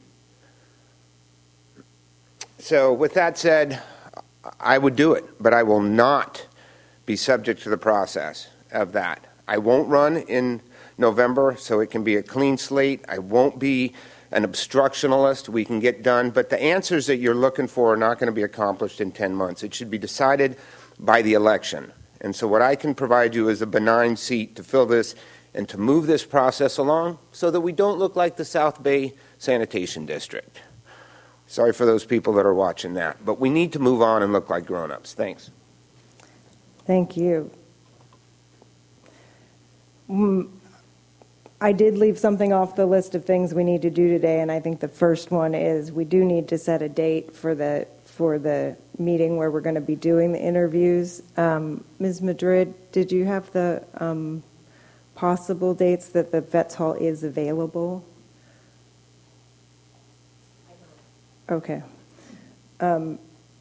So with that said, I would do it, but I will not be subject to the process of that. I won't run in November, so it can be a clean slate. I won't be an obstructionalist. We can get done, but the answers that you're looking for are not going to be accomplished in 10 months. It should be decided by the election. And so what I can provide you is a benign seat to fill this and to move this process along so that we don't look like the South Bay Sanitation District. Sorry for those people that are watching that, but we need to move on and look like grown-ups. Thanks. Thank you. I did leave something off the list of things we need to do today, and I think the first one is we do need to set a date for the meeting where we're going to be doing the interviews. Ms. Madrid, did you have the possible dates that the Vets Hall is available? Okay. I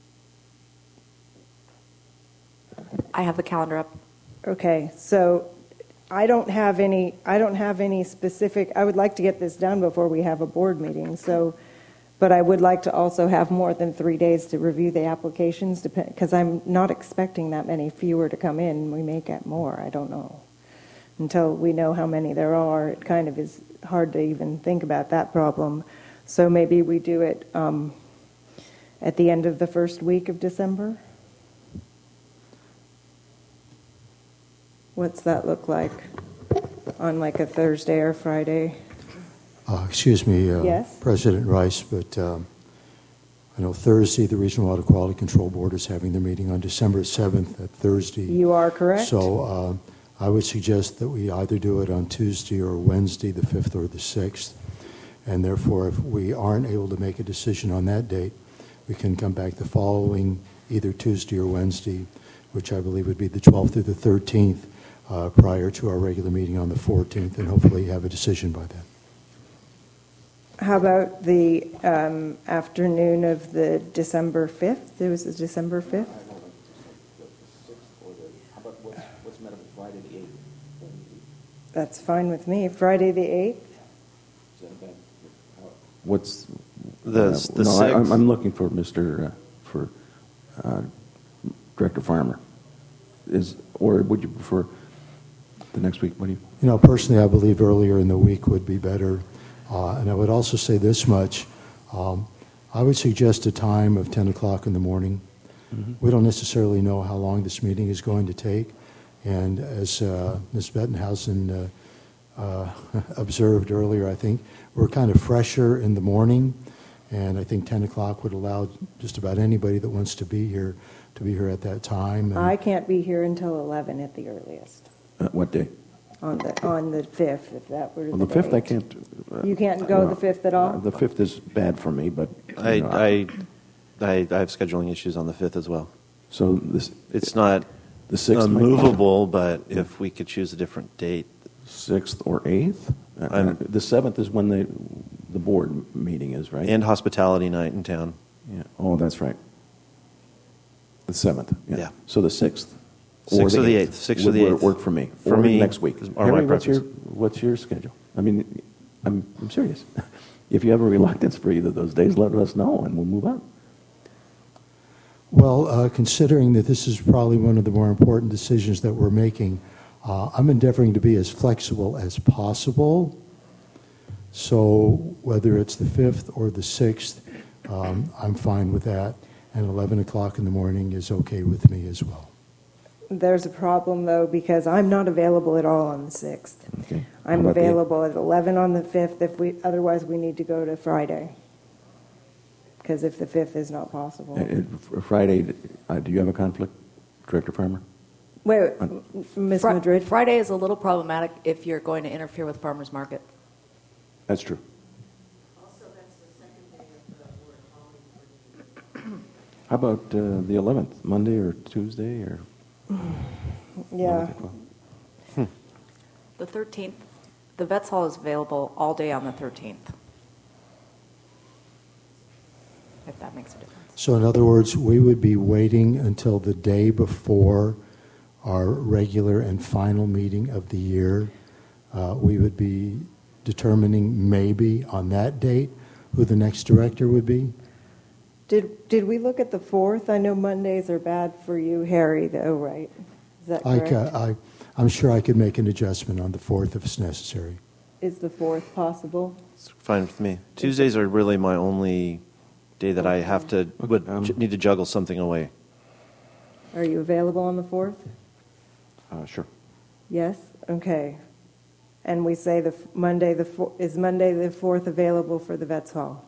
have the calendar up. Okay, so I don't have any specific. I would like to get this done before we have a board meeting. So, but I would like to also have more than 3 days to review the applications, because I'm not expecting that many fewer to come in. We may get more. I don't know. Until we know how many there are, it kind of is hard to even think about that problem. So maybe we do it at the end of the first week of December. What's that look like? On like a Thursday or Friday? Excuse me, Yes? President Rice, but I know Thursday the Regional Water Quality Control Board is having their meeting on December 7th at Thursday. You are correct. So I would suggest that we either do it on Tuesday or Wednesday, the 5th or the 6th. And therefore, if we aren't able to make a decision on that date, we can come back the following either Tuesday or Wednesday, which I believe would be the 12th or the 13th, prior to our regular meeting on the 14th, and hopefully have a decision by then. How about the afternoon of the December 5th? There was a December 5th? What's Friday the 8th? That's fine with me. Friday the 8th? What's The no, 6th. I'm looking for Director Farmer. Or would you prefer the next week? What do you? You know, personally, I believe earlier in the week would be better. And I would also say this much. I would suggest a time of 10 o'clock in the morning. Mm-hmm. We don't necessarily know how long this meeting is going to take. And as Ms. Bettenhausen observed earlier, I think we're kind of fresher in the morning. And I think 10 o'clock would allow just about anybody that wants to be here at that time. And I can't be here until 11 at the earliest. What day? On the 5th, if that were On the the 5th, date. I can't. You can't go the 5th at all? The 5th is bad for me, but I have scheduling issues on the 5th as well. So this It's not the 6th, unmovable, but if we could choose a different date. 6th or 8th. The 7th is when the board meeting is, right? And hospitality night in town. Yeah. Oh, that's right. The 7th. Yeah. So the 6th. 6th or the 8th. 6th or the 8th. Would work for me. For or me, next week. are my Henry, preferences. what's your schedule? I mean, I'm serious. If you have a reluctance for either of those days, let us know and we'll move on. Well, considering that this is probably one of the more important decisions that we're making, I'm endeavoring to be as flexible as possible. So whether it's the 5th or the 6th, I'm fine with that. And 11 o'clock in the morning is okay with me as well. There's a problem, though, because I'm not available at all on the 6th. Okay. How I'm about the- available at 11 on the 5th. Otherwise, we need to go to Friday. Because if the 5th is not possible. Friday, do you have a conflict, Director Farmer? Wait, Ms. Madrid? Friday is a little problematic if you're going to interfere with farmers market. That's true. Also, that's the second day of the Board of Quality. How about the 11th, Monday or Tuesday or? Yeah. The 13th, the Vets Hall is available all day on the 13th. If that makes a difference. So in other words, we would be waiting until the day before our regular and final meeting of the year. We would be determining maybe on that date who the next director would be. Did we look at the 4th? I know Mondays are bad for you, Harry, though, right? Is that correct? I'm sure I could make an adjustment on the 4th if it's necessary. Is the 4th possible? It's fine with me. Tuesdays are really my only day that I have to need to juggle something away. Are you available on the 4th? Sure. Yes? Okay. And we say Monday the 4th available for the Vets Hall?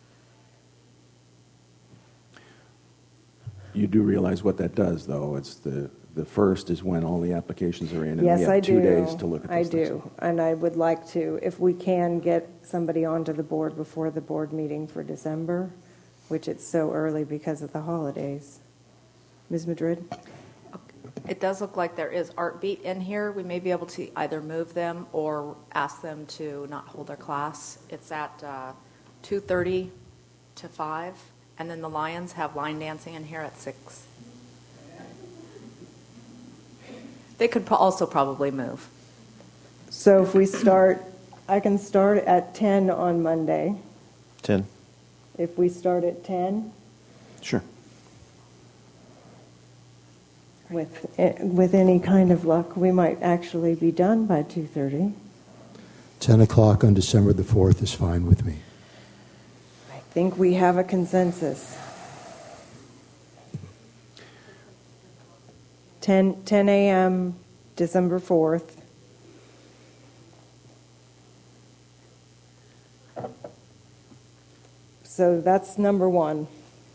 You do realize what that does, though. It's the 1st is when all the applications are in, and Yes, we have I 2 do. days to look at those I things. do, and I would like to, if we can, get somebody onto the board before the board meeting for December, which it's so early because of the holidays. Ms. Madrid? It does look like there is Art Beat in here. We may be able to either move them or ask them to not hold their class. It's at 2:30 to 5, and then the Lions have line dancing in here at 6. They could also probably move. So if we start, I can start at 10 on Monday. 10. If we start at 10, Sure. with any kind of luck, we might actually be done by 2:30. 10 o'clock on December the 4th is fine with me. I think we have a consensus. 10 a.m., December 4th. So that's number one.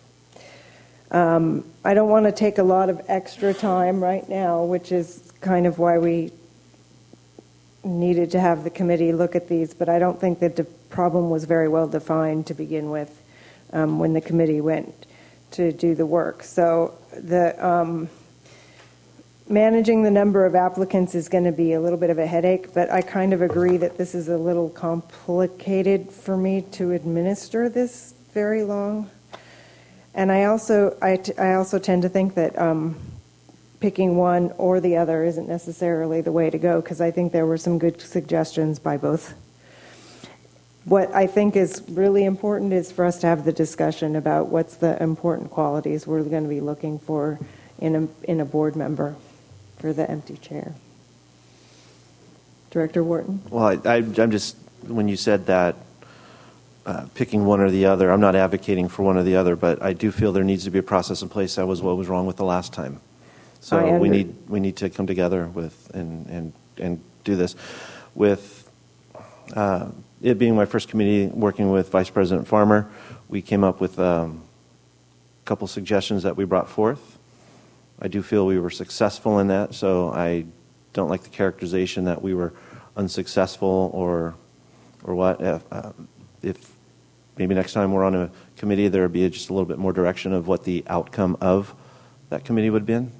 I don't want to take a lot of extra time right now, which is kind of why we needed to have the committee look at these, but I don't think that the problem was very well defined to begin with when the committee went to do the work. So the managing the number of applicants is going to be a little bit of a headache, but I kind of agree that this is a little complicated for me to administer this very long. And I also tend to think that picking one or the other isn't necessarily the way to go, because I think there were some good suggestions by both. What I think is really important is for us to have the discussion about what's the important qualities we're going to be looking for in a board member for the empty chair. Director Wharton? Well, I'm just, when you said that, picking one or the other, I'm not advocating for one or the other, but I do feel there needs to be a process in place. That was what was wrong with the last time. So we need to come together with and do this. With it being my first committee working with Vice President Farmer, we came up with a couple suggestions that we brought forth. I do feel we were successful in that, so I don't like the characterization that we were unsuccessful or what. If maybe next time we're on a committee, there would be just a little bit more direction of what the outcome of that committee would be.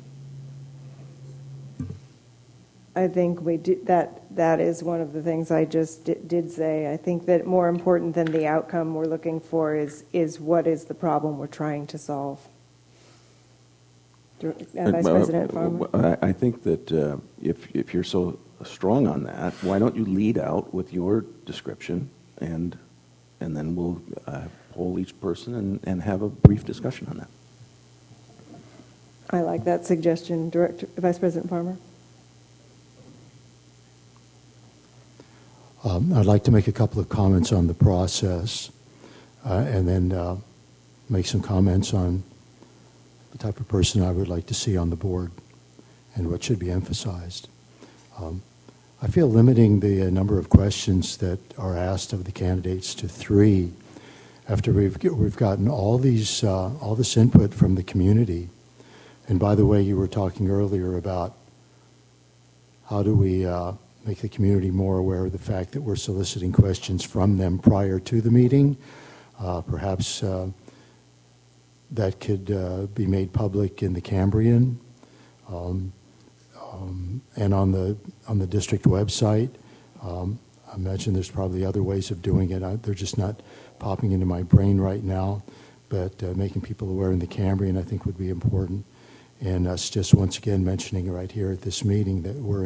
I think we did that is one of the things I just did say. I think that more important than the outcome we're looking for is what is the problem we're trying to solve. Vice President Farmer? I think that if you're so strong on that, why don't you lead out with your description, and then we'll poll each person and have a brief discussion on that. I like that suggestion. Vice President Farmer? I'd like to make a couple of comments on the process and then make some comments on the type of person I would like to see on the board and what should be emphasized. I feel limiting the number of questions that are asked of the candidates to 3 after we've gotten all this input from the community. And by the way, you were talking earlier about how do we make the community more aware of the fact that we're soliciting questions from them prior to the meeting. Perhaps that could be made public in the Cambrian and on the district website. I imagine there's probably other ways of doing it. They're just not popping into my brain right now. But making people aware in the Cambrian, I think, would be important. And us just once again mentioning right here at this meeting that we're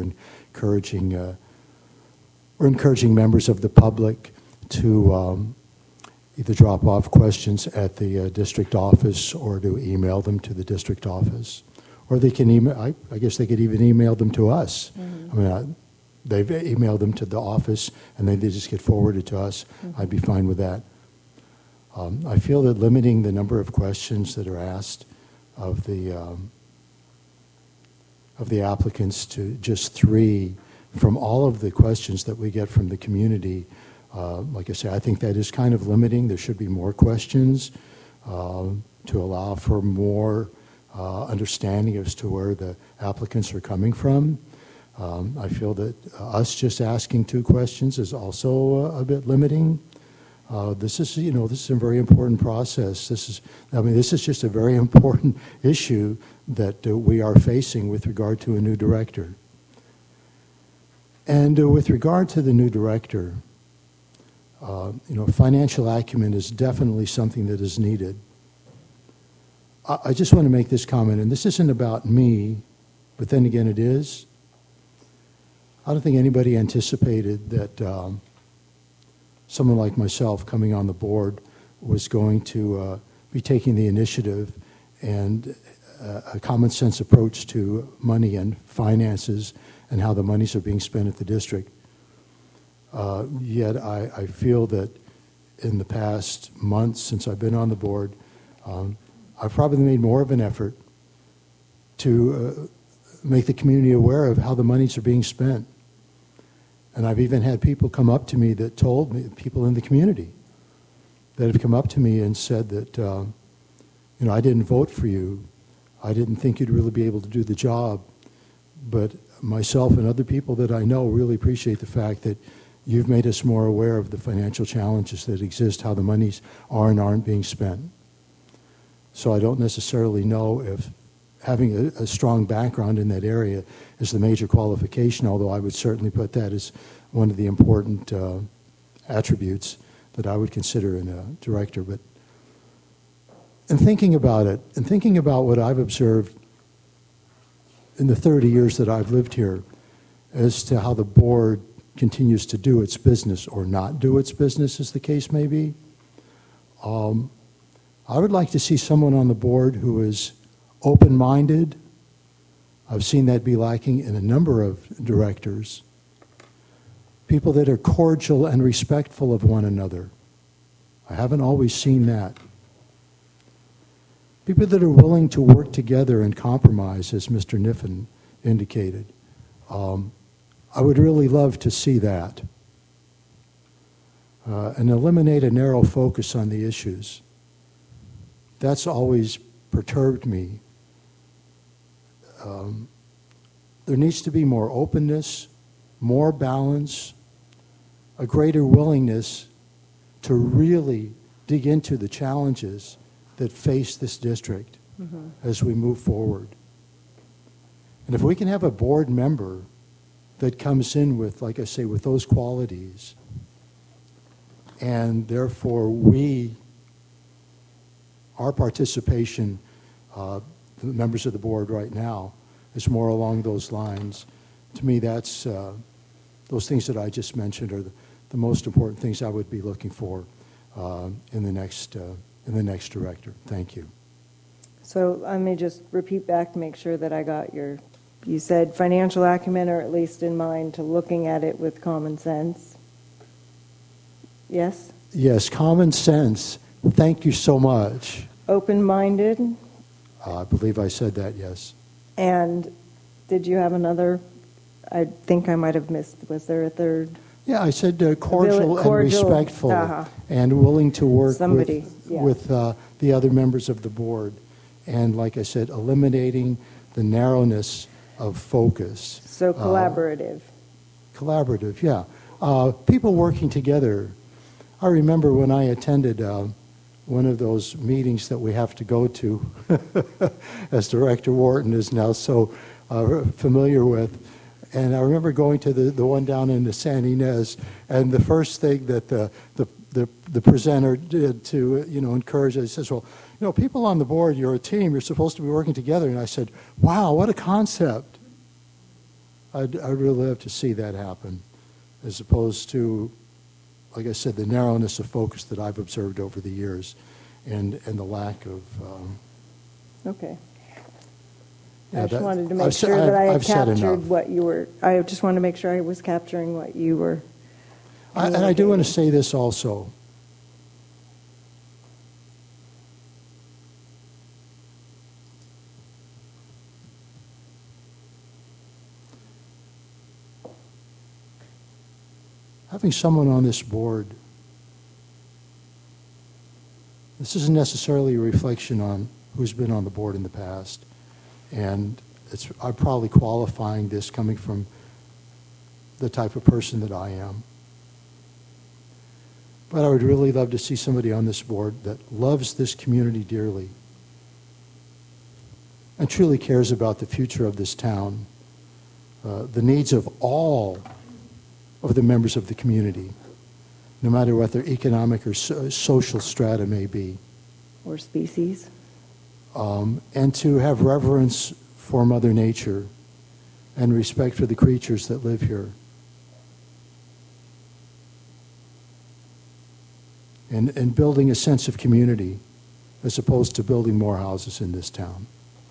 encouraging members of the public to either drop off questions at the district office or to email them to the district office. Or they can email, I guess they could even email them to us. Mm-hmm. I mean, they've emailed them to the office and then they just get forwarded to us. Mm-hmm. I'd be fine with that. I feel that limiting the number of questions that are asked of the applicants to just 3 from all of the questions that we get from the community, like I say, I think that is kind of limiting. There should be more questions to allow for more understanding as to where the applicants are coming from. I feel that us just asking 2 questions is also a bit limiting. This is a very important process. This is just a very important issue that we are facing with regard to a new director. And with regard to the new director, financial acumen is definitely something that is needed. I just want to make this comment, and this isn't about me, but then again it is. I don't think anybody anticipated that someone like myself coming on the board was going to be taking the initiative and a common sense approach to money and finances and how the monies are being spent at the district. Yet I feel that in the past months since I've been on the board, I've probably made more of an effort to make the community aware of how the monies are being spent. And I've even had people come up to me that told me, people in the community, that have come up to me and said that, I didn't vote for you. I didn't think you'd really be able to do the job. But myself and other people that I know really appreciate the fact that you've made us more aware of the financial challenges that exist, how the monies are and aren't being spent. So I don't necessarily know if having a strong background in that area is the major qualification, although I would certainly put that as one of the important attributes that I would consider in a director. But in thinking about it, and thinking about what I've observed in the 30 years that I've lived here as to how the board continues to do its business or not do its business, as the case may be, I would like to see someone on the board who is open-minded. I've seen that be lacking in a number of directors. People that are cordial and respectful of one another. I haven't always seen that. People that are willing to work together and compromise, as Mr. Niffen indicated. I would really love to see that. And eliminate a narrow focus on the issues. That's always perturbed me. There needs to be more openness, more balance, a greater willingness to really dig into the challenges that face this district as we move forward. And if we can have a board member that comes in with, like I say, with those qualities, and therefore our participation, the members of the board right now, is more along those lines. To me, that's those things that I just mentioned are the most important things I would be looking for in the next director. Thank you. So let me just repeat back to make sure that I got you said financial acumen, or at least in mind to looking at it with common sense. Yes? Yes, common sense. Thank you so much. Open-minded? I believe I said that, yes. And did you have another? I think I might have missed. Was there a third? Yeah, I said cordial and respectful and willing to work with the other members of the board. And like I said, eliminating the narrowness of focus. So collaborative. Collaborative, yeah. People working together. I remember when I attended one of those meetings that we have to go to, as Director Wharton is now so familiar with. And I remember going to the one down in the San Ynez, and the first thing that the presenter did to encourage us, he says, well, people on the board, you're a team, you're supposed to be working together. And I said, wow, what a concept. I'd really love to see that happen, as opposed to, like I said, the narrowness of focus that I've observed over the years, and the lack of. Okay. Yeah, I just wanted to make I've sure that I had I've said enough. captured what you were. I just wanted to make sure I was capturing what you were. And I do want to say this also. Having someone on this board, this isn't necessarily a reflection on who's been on the board in the past, and I'm probably qualifying this coming from the type of person that I am. But I would really love to see somebody on this board that loves this community dearly and truly cares about the future of this town, the needs of all of the members of the community, no matter what their economic or social strata may be. Or species. And to have reverence for Mother Nature and respect for the creatures that live here. And building a sense of community as opposed to building more houses in this town.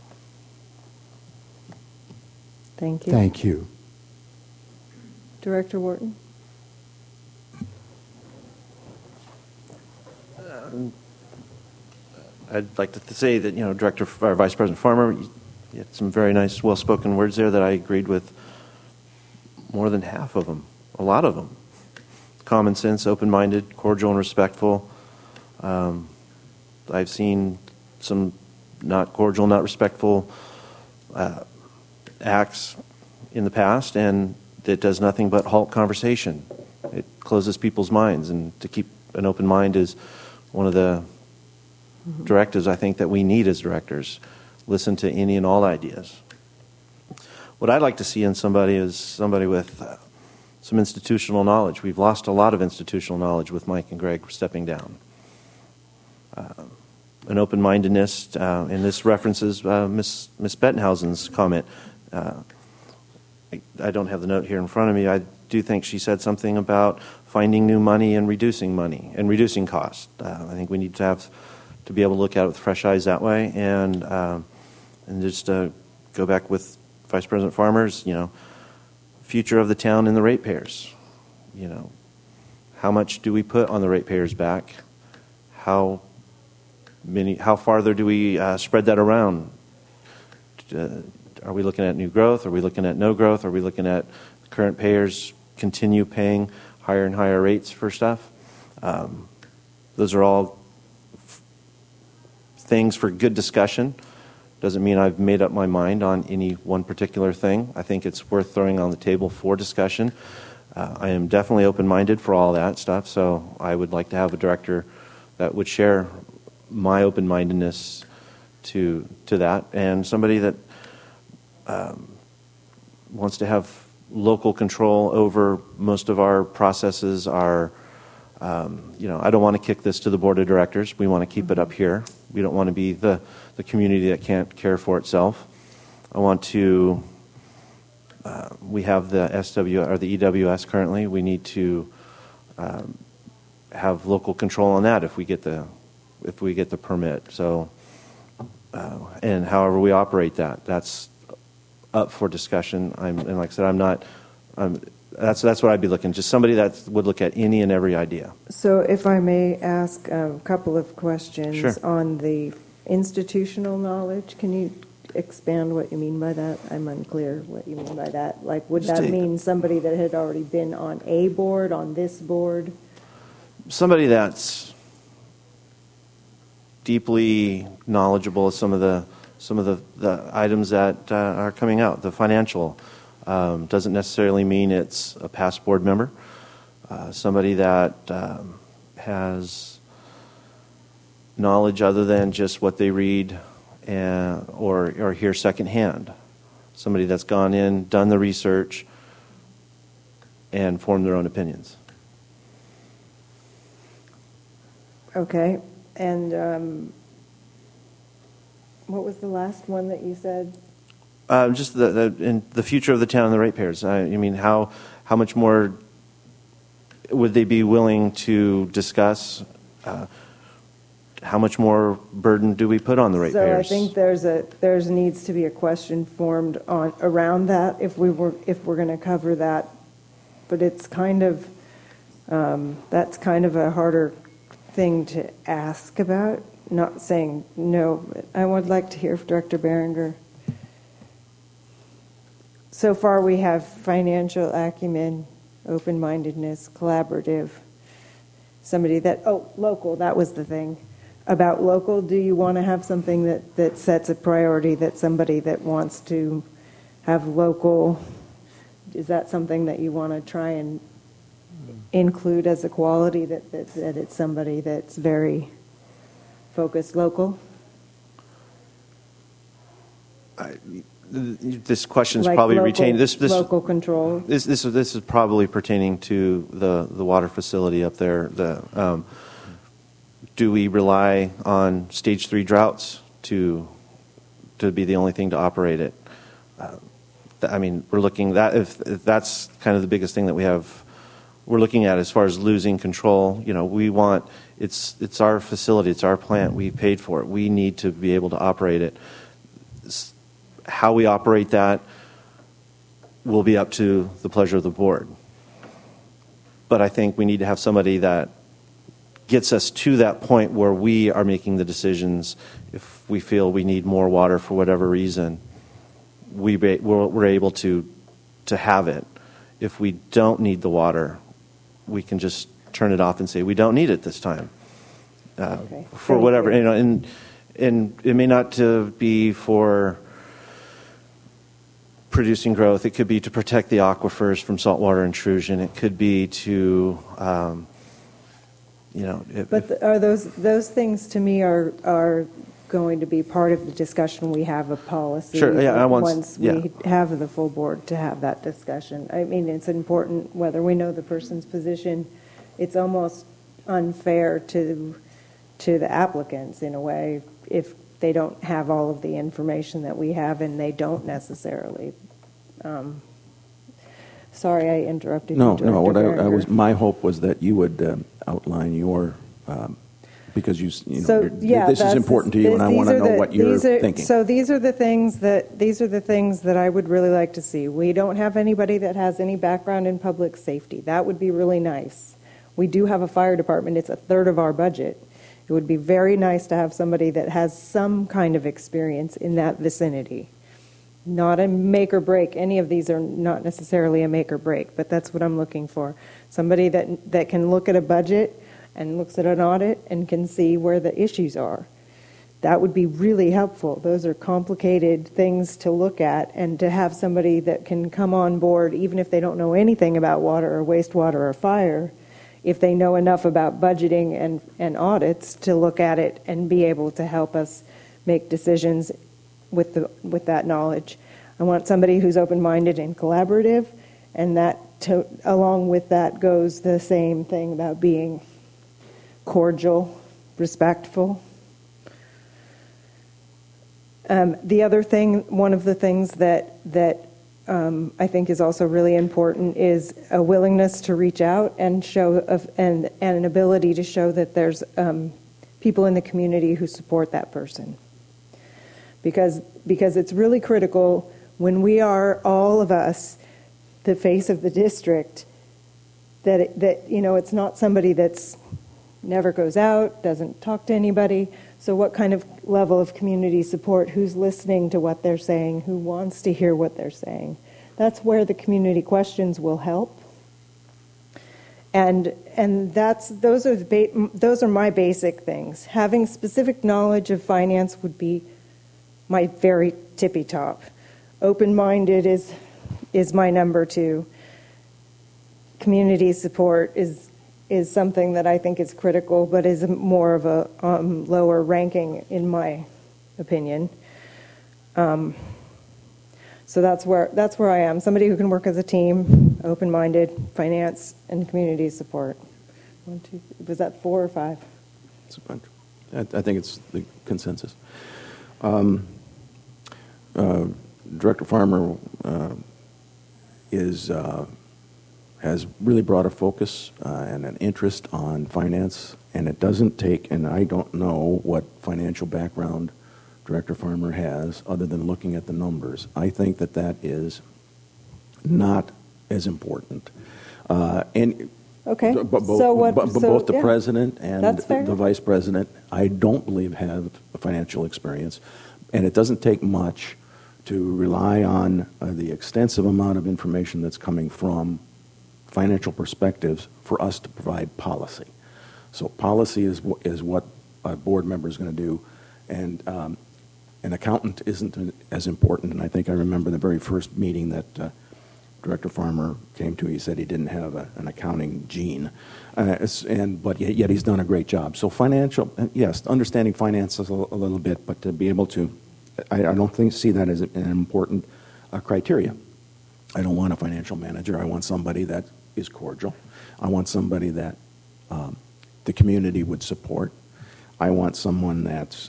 Thank you. Thank you. Director Wharton. I'd like to say that, Director or Vice President Farmer, you had some very nice, well-spoken words there that I agreed with more than half of them, a lot of them. Common sense, open-minded, cordial, and respectful. I've seen some not cordial, not respectful acts in the past, and that does nothing but halt conversation. It closes people's minds, and to keep an open mind is one of the directives I think that we need as directors. Listen to any and all ideas. What I'd like to see in somebody is somebody with some institutional knowledge. We've lost a lot of institutional knowledge with Mike and Greg stepping down. An open-mindedness, and this references Miss Bettenhausen's comment. I don't have the note here in front of me. I do think she said something about finding new money and reducing costs. I think we need to be able to look at it with fresh eyes that way, and just go back with Vice President Farmer's, future of the town and the ratepayers. How much do we put on the ratepayers' back? How farther do we spread that around? Are we looking at new growth? Are we looking at no growth? Are we looking at the current payers continue paying higher and higher rates for stuff? Those are all things for good discussion. Doesn't mean I've made up my mind on any one particular thing. I think it's worth throwing on the table for discussion. I am definitely open-minded for all that stuff, so I would like to have a director that would share my open-mindedness to that, and somebody that wants to have local control over most of our processes. I don't want to kick this to the board of directors. We want to keep it up here. We don't want to be the community that can't care for itself. I want to. We have the the EWS currently. We need to have local control on that if we get the permit. So, and however we operate that's up for discussion. And like I said, that's what I'd be looking. Just somebody that would look at any and every idea. So, if I may ask a couple of questions. Sure. On the institutional knowledge, can you expand what you mean by that? I'm unclear what you mean by that. Like, would that mean somebody that had already been on a board, on this board? Somebody that's deeply knowledgeable of some of the items that are coming out. The financial doesn't necessarily mean it's a past board member. Somebody that has knowledge other than just what they read or hear secondhand. Somebody that's gone in, done the research, and formed their own opinions. Okay, and what was the last one that you said? Just in the future of the town and the ratepayers. I mean, how much more would they be willing to discuss? How much more burden do we put on the ratepayers? So I think there's needs to be a question formed around that if we're going to cover that, but it's kind of that's kind of a harder thing to ask about. Not saying no, but I would like to hear from Director Berenger. So far, we have financial acumen, open-mindedness, collaborative. Somebody local, that was the thing. About local, do you want to have something that sets a priority, that somebody that wants to have local, is that something that you want to try and include as a quality, that it's somebody that's very focused local? This question is Like probably local, retained. This local control. This is probably pertaining to the water facility up there. Do we rely on stage 3 droughts to be the only thing to operate it? I mean, we're looking that if that's kind of the biggest thing that we have. We're looking at as far as losing control. You know, we want it's our facility, it's our plant. We paid for it. We need to be able to operate it. How we operate that will be up to the pleasure of the board. But I think we need to have somebody that gets us to that point where we are making the decisions. If we feel we need more water for whatever reason, we're able to have it. If we don't need the water, we can just turn it off and say we don't need it this time. Okay. For whatever, you know, and it may not be for producing growth. It could be to protect the aquifers from saltwater intrusion. It could be to, Are those things to me are going to be part of the discussion we have of policy? Sure. Yeah. Once we have the full board to have that discussion. I mean, it's important whether we know the person's position. It's almost unfair to the applicants in a way if they don't have all of the information that we have, and they don't necessarily. Sorry, I interrupted you. No. What my hope was that you would outline your because this is important to you, and I want to know what you're thinking. So these are the things that I would really like to see. We don't have anybody that has any background in public safety. That would be really nice. We do have a fire department. It's a third of our budget. It would be very nice to have somebody that has some kind of experience in that vicinity. Not a make or break. Any of these are not necessarily a make or break, but that's what I'm looking for. Somebody that can look at a budget and looks at an audit and can see where the issues are. That would be really helpful. Those are complicated things to look at, and to have somebody that can come on board, even if they don't know anything about water or wastewater or fire, if they know enough about budgeting and audits to look at it and be able to help us make decisions with that knowledge. I want somebody who's open-minded and collaborative, and along with that goes the same thing about being cordial, respectful. The other thing, one of the things that I think is also really important is a willingness to reach out and show and an ability to show that there's people in the community who support that person. Because it's really critical when we are, all of us, the face of the district, that it's not somebody that's never goes out, doesn't talk to anybody. So what kind of level of community support, who's listening to what they're saying, who wants to hear what they're saying? That's where the community questions will help. And those are my basic things. Having specific knowledge of finance would be my very tippy top. Open-minded is my number 2. Community support is is something that I think is critical, but is more of a lower ranking in my opinion. So that's where I am. Somebody who can work as a team, open-minded, finance, and community support. Was that 4 or 5? It's a bunch. I think it's the consensus. Director Farmer has really brought a focus and an interest on finance, and it doesn't take, and I don't know what financial background Director Farmer has other than looking at the numbers. I think that is not as important. And okay. both the president and the vice president, I don't believe have financial experience, and it doesn't take much to rely on the extensive amount of information that's coming from financial perspectives for us to provide policy. So policy is what a board member is going to do, and an accountant isn't as important. And I think I remember the very first meeting that Director Farmer came to. He said he didn't have an accounting gene, but yet he's done a great job. So financial, yes, understanding finances a little bit, but to be able to, I don't see that as an important criteria. I don't want a financial manager. I want somebody that is cordial. I want somebody that the community would support. I want someone that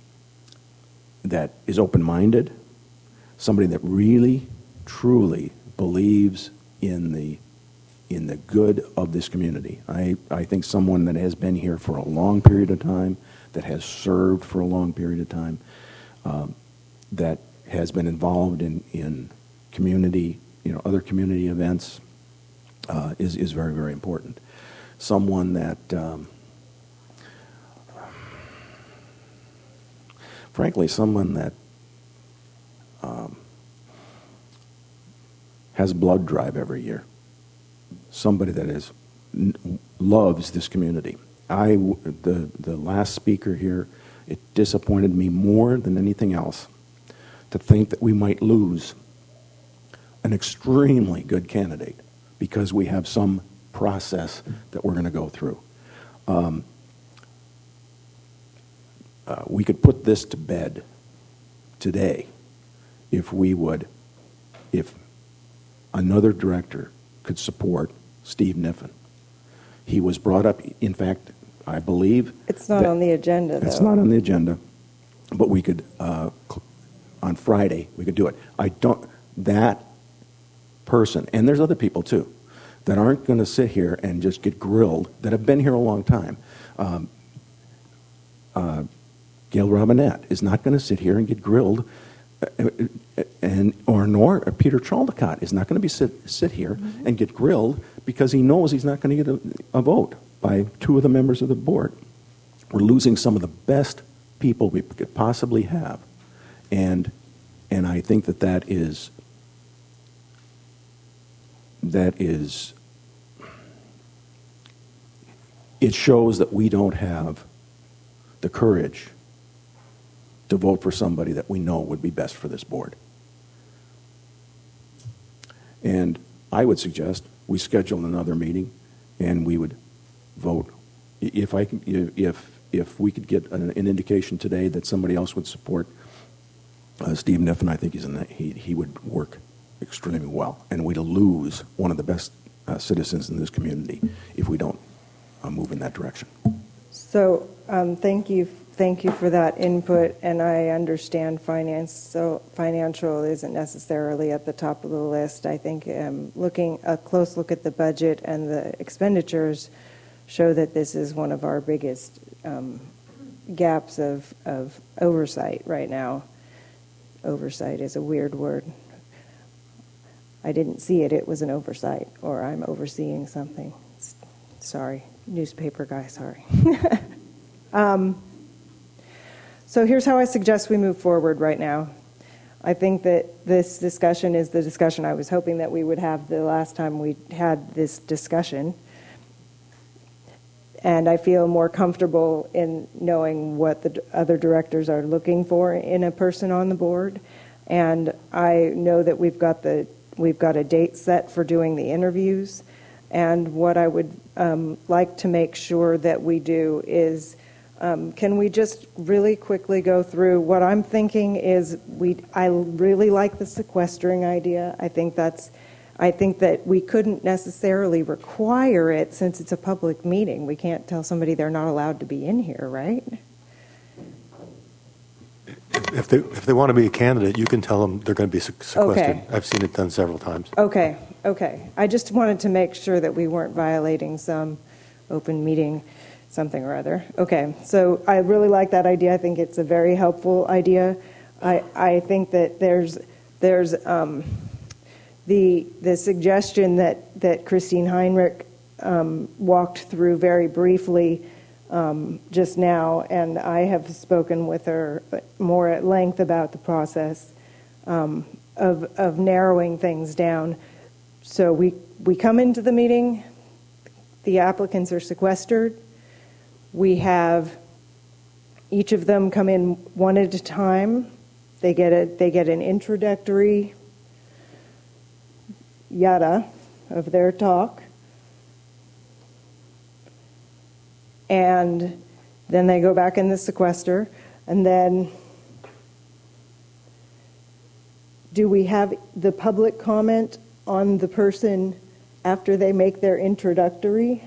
is open-minded, somebody that really, truly believes in the good of this community. I think someone that has been here for a long period of time, that has served for a long period of time, that has been involved in community, other community events, is very, very important. Someone that, frankly, someone that has blood drive every year. Somebody that loves this community. The last speaker here, it disappointed me more than anything else to think that we might lose an extremely good candidate because we have some process that we're going to go through. We could put this to bed today if another director could support Steve Niffen. He was brought up, in fact, I believe... It's not on the agenda, though. It's not on the agenda, but we could, on Friday, we could do it. That person, and there's other people too, that aren't going to sit here and just get grilled, that have been here a long time. Gail Robinette is not going to sit here and get grilled, nor Peter Chaldecott is not going to sit here and get grilled because he knows he's not going to get a vote by 2 of the members of the board. We're losing some of the best people we could possibly have, and I think that is it shows that we don't have the courage to vote for somebody that we know would be best for this board. And I would suggest we schedule another meeting and we would vote. If we could get an indication today that somebody else would support Steve Niffen, I think he would work extremely well. And we'd lose one of the best citizens in this community if we don't move in that direction. So thank you for that input, and I understand finance. So financial isn't necessarily at the top of the list. I think looking a close look at the budget and the expenditures show that this is one of our biggest gaps of oversight right now. Oversight is a weird word. I didn't see it. It was an oversight, or I'm overseeing something. Sorry, newspaper guy, sorry. So here's how I suggest we move forward right now. I think that this discussion is the discussion I was hoping that we would have the last time we had this discussion. And I feel more comfortable in knowing what the other directors are looking for in a person on the board. And I know that we've got a date set for doing the interviews. And what I would like to make sure that we do is, can we just really quickly go through what I'm thinking is I really like the sequestering idea. I think that we couldn't necessarily require it since it's a public meeting. We can't tell somebody they're not allowed to be in here, right? If they want to be a candidate, you can tell them they're going to be sequestered. Okay. I've seen it done several times. Okay. I just wanted to make sure that we weren't violating some open meeting something or other. Okay, so I really like that idea. I think it's a very helpful idea. I think that there's the suggestion that Christine Heinrich walked through very briefly just now, and I have spoken with her more at length about the process of narrowing things down. So we come into the meeting, the applicants are sequestered. We have each of them come in one at a time. They get an introductory yada of their talk. And then they go back in the sequester. And then do we have the public comment on the person after they make their introductory?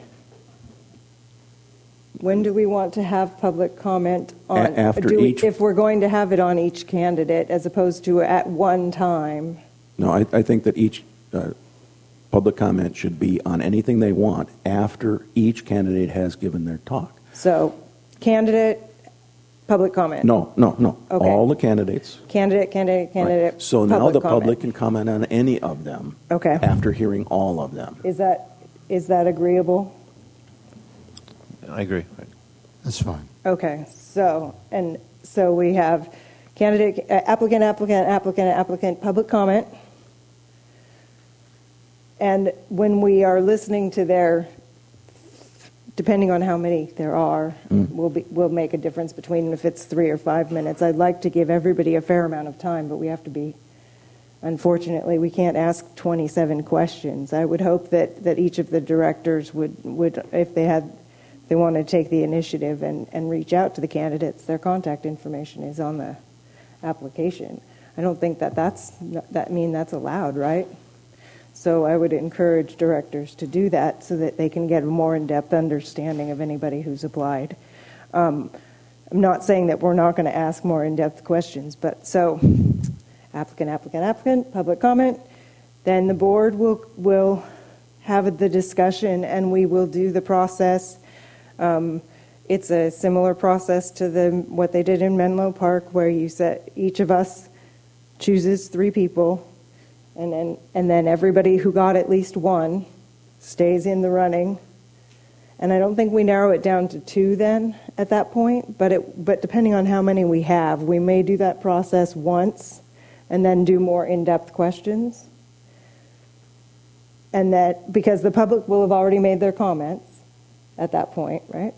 When do we want to have public comment on if we're going to have it on each candidate as opposed to at one time? No, I think that each public comment should be on anything they want after each candidate has given their talk. So, candidate, public comment. No. Okay. All the candidates. Candidate. Right. So now the public can comment on any of them. Okay. After hearing all of them. Is that agreeable? I agree. That's fine. Okay. So we have candidate, applicant, public comment. And when we are listening to their, depending on how many there are, will make a difference between if it's 3 or 5 minutes. I'd like to give everybody a fair amount of time, but we have to be, unfortunately, we can't ask 27 questions. I would hope that each of the directors would if they want to take the initiative and reach out to the candidates, their contact information is on the application. I don't think that's allowed, right? So I would encourage directors to do that so that they can get a more in-depth understanding of anybody who's applied. I'm not saying that we're not going to ask more in-depth questions, but so applicant, public comment, then the board will have the discussion and we will do the process. It's a similar process to what they did in Menlo Park, where you said each of us chooses 3 people, and then everybody who got at least 1 stays in the running. And I don't think we narrow it down to 2 then at that point, but depending on how many we have, we may do that process once and then do more in-depth questions. And that, because the public will have already made their comments at that point, right?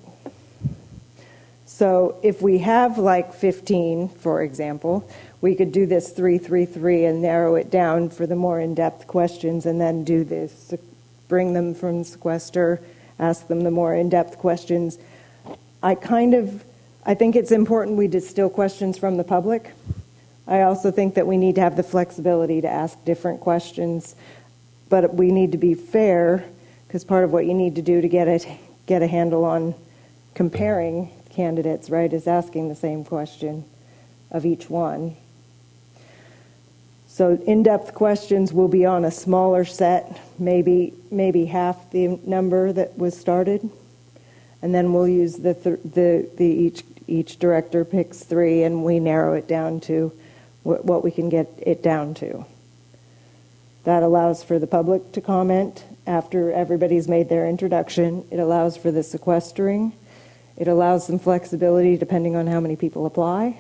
So if we have like 15, for example, we could do this 3-3-3 and narrow it down for the more in-depth questions, and then do this, bring them from sequester, ask them the more in-depth questions. I think it's important we distill questions from the public. I also think that we need to have the flexibility to ask different questions, but we need to be fair, because part of what you need to do to get a handle on comparing candidates, right, is asking the same question of each one. So in-depth questions will be on a smaller set, maybe half the number that was started, and then we'll use each director picks 3, and we narrow it down to what we can get it down to. That allows for the public to comment after everybody's made their introduction. It allows for the sequestering. It allows some flexibility depending on how many people apply.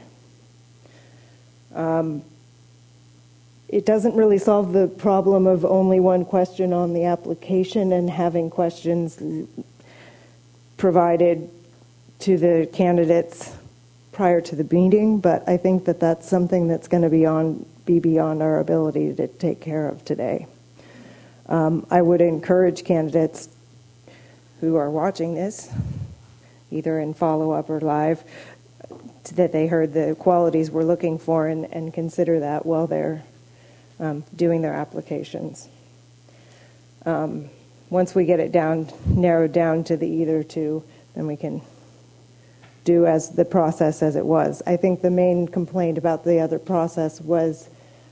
It doesn't really solve the problem of only 1 question on the application and having questions provided to the candidates prior to the meeting, but I think that that's something that's going to be beyond our ability to take care of today. I would encourage candidates who are watching this, either in follow-up or live, that they heard the qualities we're looking for and consider that while they're doing their applications. Once we get it narrowed down to the either two, then we can do as the process as it was. I think the main complaint about the other process was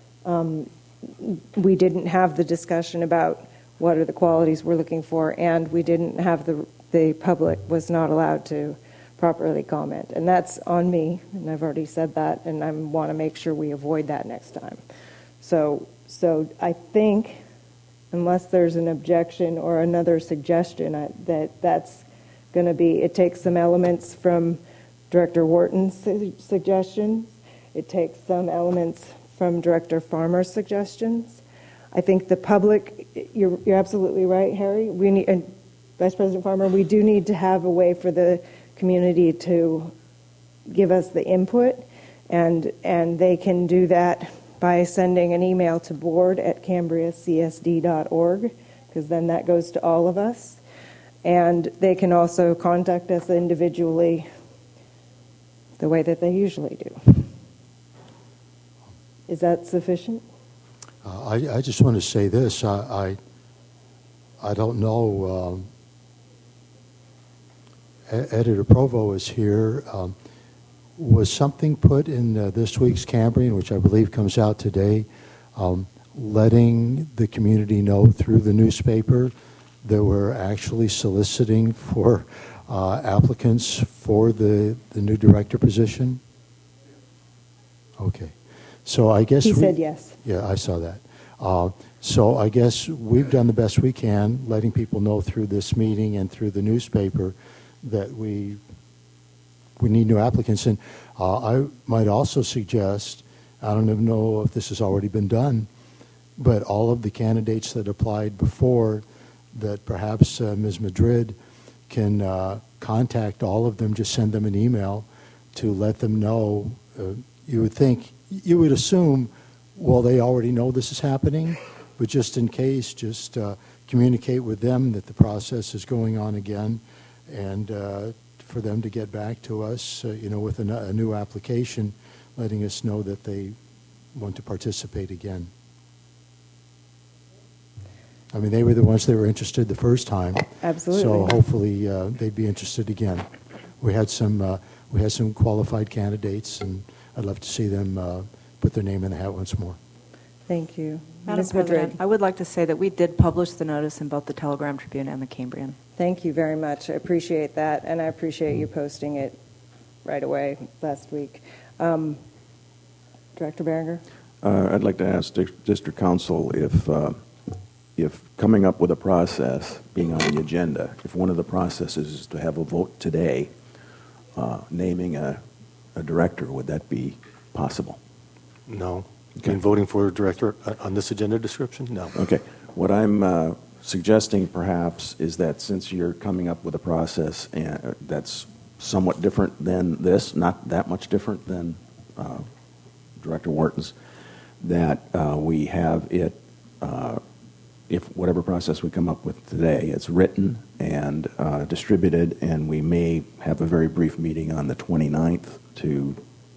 we didn't have the discussion about what are the qualities we're looking for, and we didn't have the public was not allowed to properly comment. And that's on me, and I've already said that, and I want to make sure we avoid that next time. So I think, unless there's an objection or another suggestion, that's going to be, it takes some elements from Director Wharton's suggestions. It takes some elements from Director Farmer's suggestions. I think the public, you're absolutely right, Harry. We need, and Vice President Farmer, we do need to have a way for the community to give us the input, and they can do that by sending an email to board@cambriacsd.org, because then that goes to all of us. And they can also contact us individually the way that they usually do. Is that sufficient? I just want to say this. I don't know. Editor Provo is here. Was something put in this week's Cambrian, which I believe comes out today, letting the community know through the newspaper that we're actually soliciting for applicants for the new director position? Okay. So I guess he said yes. Yeah, I saw that. So I guess we've done the best we can, letting people know through this meeting and through the newspaper that we need new applicants. And I might also suggest, I don't even know if this has already been done, but all of the candidates that applied before, that perhaps Ms. Madrid can contact all of them, just send them an email to let them know. You would assume, well, they already know this is happening, but just in case, just communicate with them that the process is going on again, and for them to get back to us, with a new application, letting us know that they want to participate again. I mean, they were the ones that were interested the first time. Absolutely. So hopefully they'd be interested again. We had some qualified candidates, and I'd love to see them put their name in the hat once more. Thank you. Madam Ms. Madrid. President, I would like to say that we did publish the notice in both the Telegram Tribune and the Cambrian. Thank you very much. I appreciate that, and I appreciate you posting it right away last week. Director Berenger? I'd like to ask District Council if coming up with a process being on the agenda, if one of the processes is to have a vote today naming a director, would that be possible? No. Okay. In voting for a director on this agenda description? No. Okay. What I'm suggesting perhaps is that since you're coming up with a process that's somewhat different than this, not that much different than Director Wharton's, that we have it, if whatever process we come up with today, it's written and distributed, and we may have a very brief meeting on the 29th to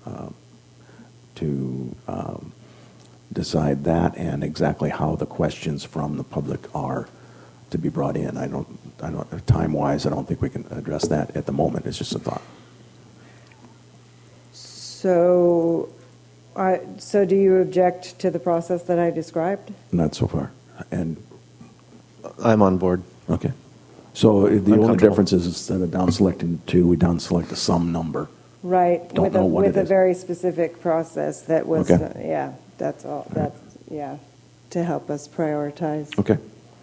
decide that and exactly how the questions from the public are to be brought in. I don't time-wise, I don't think we can address that at the moment. It's just a thought. So do you object to the process that I described? Not so far. And I'm on board. okay. So the only comfortable. difference is instead of down selecting 2, we down select a sum number. Right, Don't know what with it a is. very specific process that was, Okay. yeah, that's all. That's, yeah, to help us prioritize. Okay.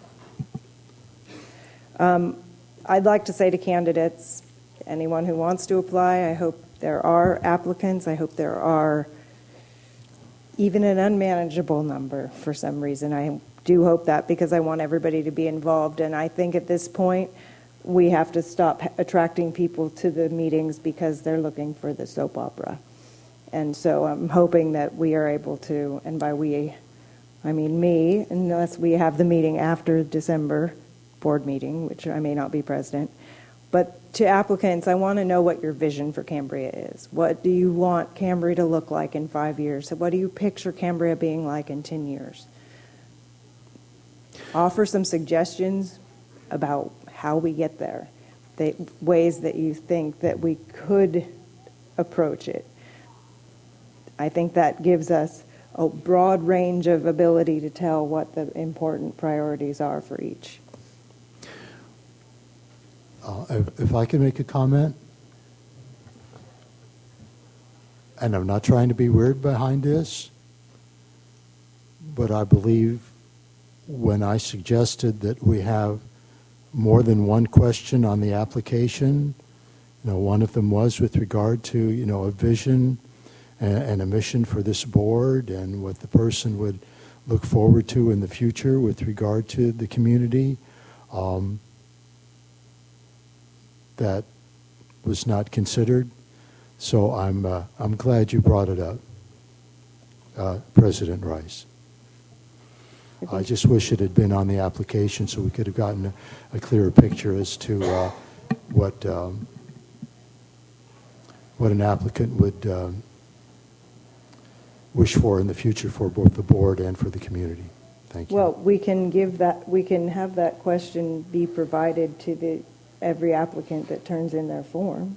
I'd like to say to candidates, anyone who wants to apply, I hope there are applicants. I hope there are even an unmanageable number for some reason. I do hope that, because I want everybody to be involved. And I think at this point, we have to stop attracting people to the meetings because they're looking for the soap opera. And so I'm hoping that we are able to, and by we, I mean, me, unless we have the meeting after December board meeting, which I may not be president. But to applicants, I want to know what your vision for Cambria is. What do you want Cambria to look like in 5 years? What do you picture Cambria being like in 10 years? Offer some suggestions about how we get there, the ways that you think that we could approach it. I think that gives us a broad range of ability to tell what the important priorities are for each. If I can make a comment, and I'm not trying to be weird behind this, but I believe when I suggested that we have more than one question on the application, one of them was with regard to, a vision and a mission for this board and what the person would look forward to in the future with regard to the community. That was not considered, so I'm glad you brought it up, President Rice. I just wish it had been on the application so we could have gotten a clearer picture as to what an applicant would wish for in the future for both the board and for the community. Thank you. Well, we can have that question be provided to every applicant that turns in their form.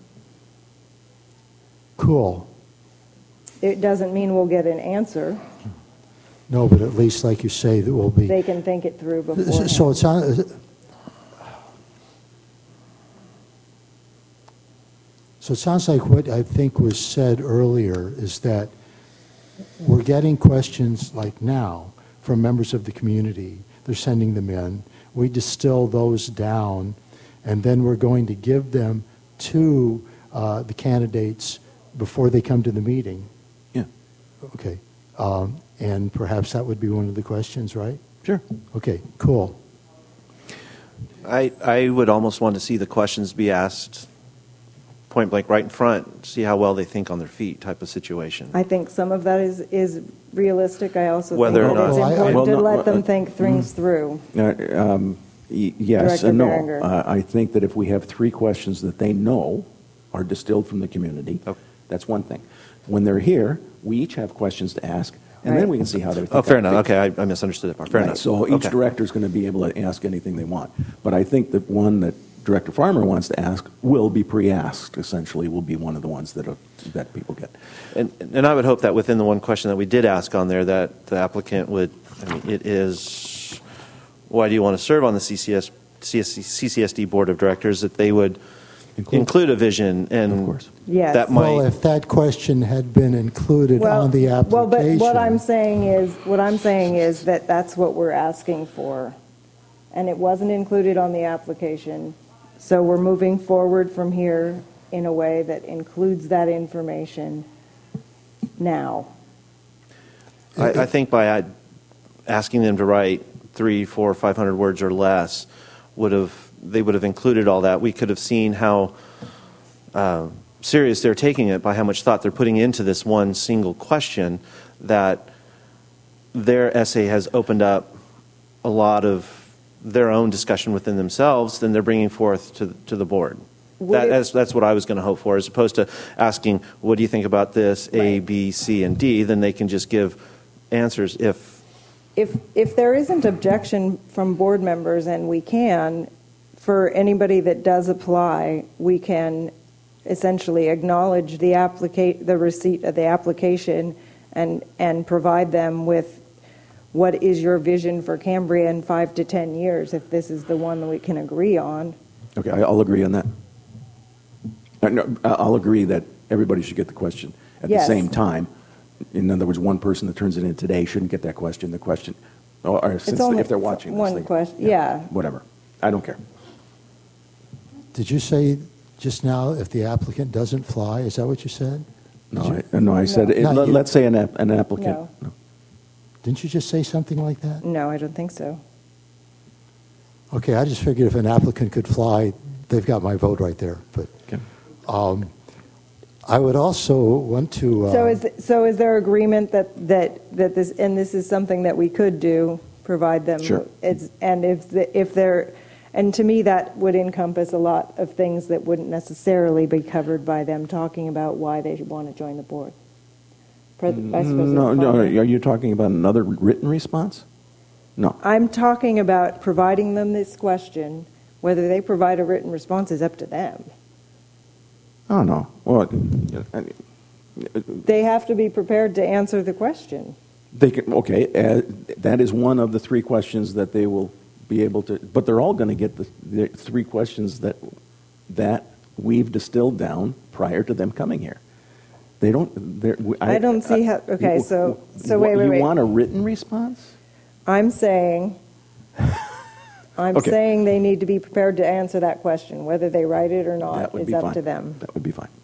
Cool. It doesn't mean we'll get an answer. No, but at least, like you say, that will be. They can think it through beforehand. So it's on. So it sounds like what I think was said earlier is that we're getting questions like now from members of the community. They're sending them in. We distill those down, and then we're going to give them to the candidates before they come to the meeting. Yeah. Okay. And perhaps that would be one of the questions, right? Sure. Okay, cool. I would almost want to see the questions be asked point blank right in front, see how well they think on their feet type of situation. I think some of that is realistic. I also Whether think or it's not- important to let them think things through. Yes Director and no. Berenger. I think that if we have three questions that they know are distilled from the community, Okay. that's one thing. When they're here, we each have questions to ask, and then Right. we can see how they're Oh, fair enough. Okay, I misunderstood that part. Fair Right, enough. so each Okay. director is going to be able to ask anything they want. But I think that one that Director Farmer wants to ask will be pre-asked, essentially, will be one of the ones that people get. And I would hope that within the one question that we did ask on there, that the applicant would, it is, why do you want to serve on the CCSD Board of Directors, that they would include a vision, and Of course. Yes. that might... Well, if that question had been included on the application. Well, but what I'm saying is that that's what we're asking for, and it wasn't included on the application. So we're moving forward from here in a way that includes that information now. I think by asking them to write 300, 400, 500 words or less, they would have included all that. We could have seen how serious they're taking it by how much thought they're putting into this one single question, that their essay has opened up a lot of their own discussion within themselves, then they're bringing forth to the board. That's what I was going to hope for, as opposed to asking, what do you think about this, A, B, C, and D? Then they can just give answers If there isn't objection from board members, and we can, for anybody that does apply, we can essentially acknowledge the receipt of the application and provide them with what is your vision for Cambria in 5 to 10 years, if this is the one that we can agree on. Okay, I'll agree on that. No, I'll agree that everybody should get the question at Yes. the same time. In other words, one person that turns it in today shouldn't get that question. The question, or since only if they're watching one this, question, yeah. whatever. I don't care. Did you say just now if the applicant doesn't fly? Is that what you said? No, I said, No. let's say an applicant. No. Didn't you just say something like that? No, I don't think so. Okay, I just figured if an applicant could fly, they've got my vote right there. But Okay. I would also want to. So is there agreement that this, and this is something that we could do, provide them? Sure. And to me, that would encompass a lot of things that wouldn't necessarily be covered by them talking about why they want to join the board. Vice President No, Farmer. are you talking about another written response? No. I'm talking about providing them this question. Whether they provide a written response is up to them. Oh, no. Well, They have to be prepared to answer the question. they can, okay, that is one of the three questions that they will be able to, but they're all going to get the three questions that we've distilled down prior to them coming here. They don't. I don't see how. Okay, so wait. You want a written response? I'm saying. Okay. saying they need to be prepared to answer that question. Whether they write it or not is up to them. That would be fine.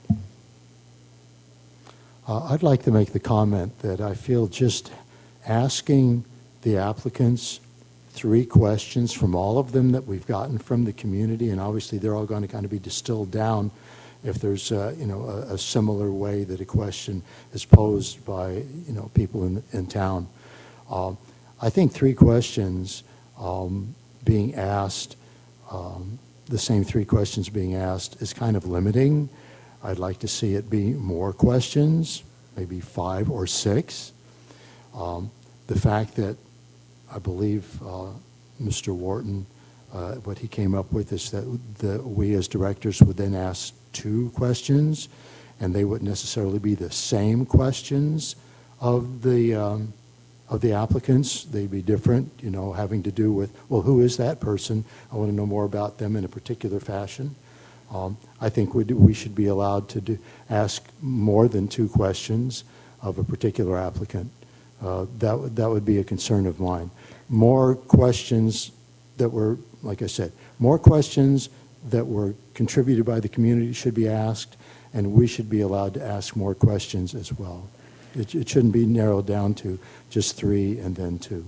I'd like to make the comment that I feel just asking the applicants 3 questions from all of them that we've gotten from the community, and obviously they're all going to kind of be distilled down if there's a similar way that a question is posed by people in town. I think 3 questions being asked, the same 3 questions being asked, is kind of limiting. I'd like to see it be more questions, maybe 5 or 6. The fact that I believe Mr. Wharton, what he came up with is that we as directors would then ask 2 questions, and they wouldn't necessarily be the same questions of the applicants. They'd be different, having to do with, well, who is that person? I want to know more about them in a particular fashion. I think we should be allowed to ask more than 2 questions of a particular applicant. That would be a concern of mine. More questions that were, like I said, more questions that were contributed by the community should be asked, and we should be allowed to ask more questions as well. It shouldn't be narrowed down to just 3 and then 2.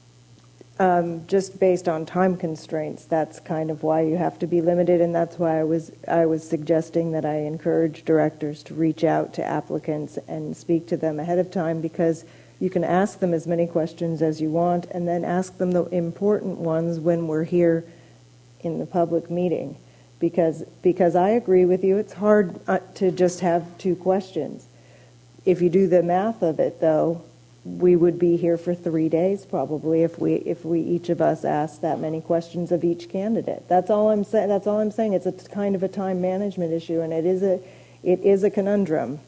Just based on time constraints, that's kind of why you have to be limited, and that's why I was suggesting that I encourage directors to reach out to applicants and speak to them ahead of time, because you can ask them as many questions as you want and then ask them the important ones when we're here in the public meeting. Because I agree with you, it's hard to just have 2 questions. If you do the math of it, though, we would be here for 3 days probably if we each of us asked that many questions of each candidate. That's all I'm saying. That's all I'm saying. It's a kind of a time management issue, and it is a conundrum.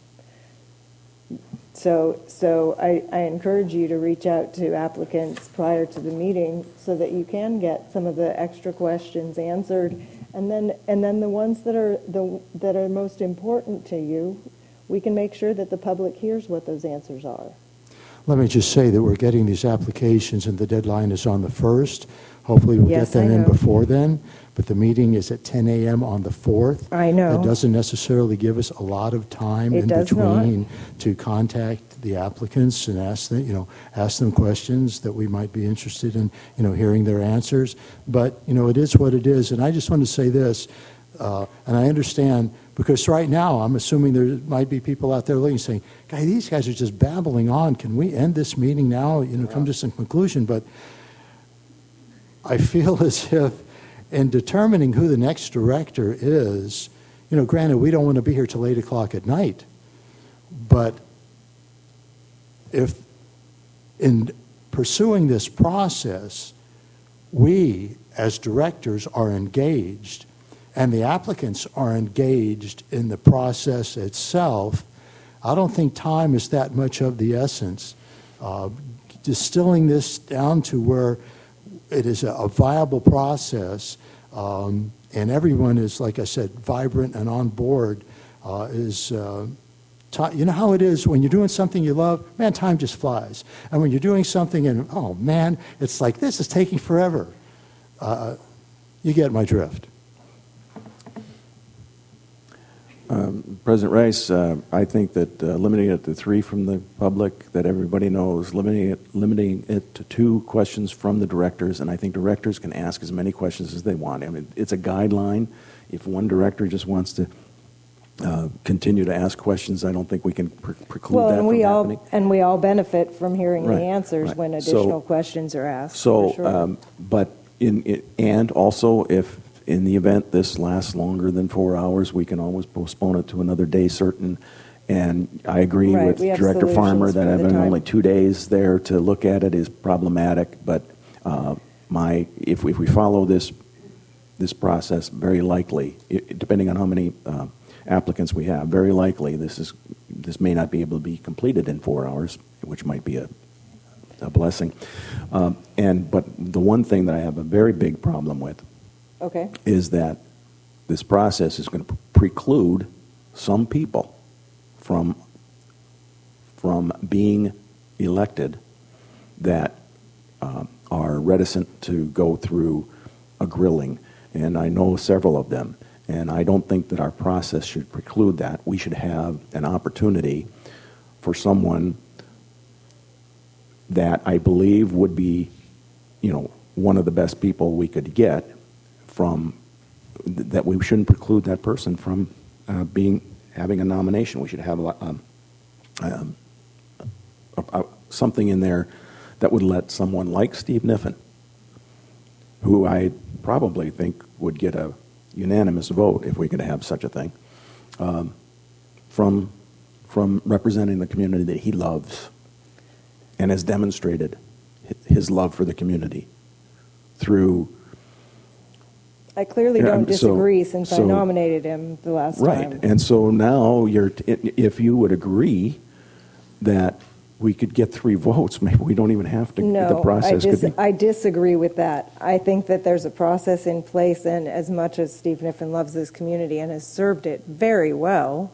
So I encourage you to reach out to applicants prior to the meeting so that you can get some of the extra questions answered, and then the ones that are most important to you, we can make sure that the public hears what those answers are. Let me just say that we're getting these applications, and the deadline is on the 1st. Hopefully we'll get them in before then, but the meeting is at 10 a.m. on the 4th. I know. That doesn't necessarily give us a lot of time in between to contact the applicants and ask them questions that we might be interested in, hearing their answers. But, it is what it is. And I just want to say this, and I understand, because right now I'm assuming there might be people out there looking saying, "Guy, these guys are just babbling on. Can we end this meeting now? Come to some conclusion." But I feel as if in determining who the next director is, granted, we don't want to be here till 8 o'clock at night, but if in pursuing this process, we as directors are engaged and the applicants are engaged in the process itself, I don't think time is that much of the essence. Distilling this down to where it is a viable process, and everyone is, like I said, vibrant and on board, you know how it is when you're doing something you love, man, time just flies. And when you're doing something and, oh man, it's like this is taking forever. You get my drift. President Rice, I think that limiting it to 3 from the public that everybody knows, limiting it to 2 questions from the directors, and I think directors can ask as many questions as they want. I mean, it's a guideline. If one director just wants to continue to ask questions. I don't think we can preclude Well, that and from happening. we all benefit from hearing Right, the answers right. when So- additional questions are asked. So, for sure. but and also, if in the event this lasts longer than 4 hours, we can always postpone it to another day certain. And I agree Right, with we have Director Farmer solutions that for the having time. only 2 days there to look at it is problematic. But if we follow this process, very likely, depending on how many applicants we have, very likely this may not be able to be completed in 4 hours, which might be a blessing. But the one thing that I have a very big problem with Okay. is that this process is going to preclude some people from being elected that are reticent to go through a grilling. And I know several of them. And I don't think that our process should preclude that. We should have an opportunity for someone that I believe would be, one of the best people we could get from, that we shouldn't preclude that person from having a nomination. We should have something in there that would let someone like Steve Niffen, who I probably think would get a unanimous vote if we could have such a thing, from representing the community that he loves and has demonstrated his love for the community through. I clearly Yeah, don't so- disagree since I so- nominated him the last Right, time. and so now if you would agree that we could get 3 votes, maybe we don't even have to. No, the process could be. I disagree with that. I think that there's a process in place, and as much as Steve Niffen loves this community and has served it very well,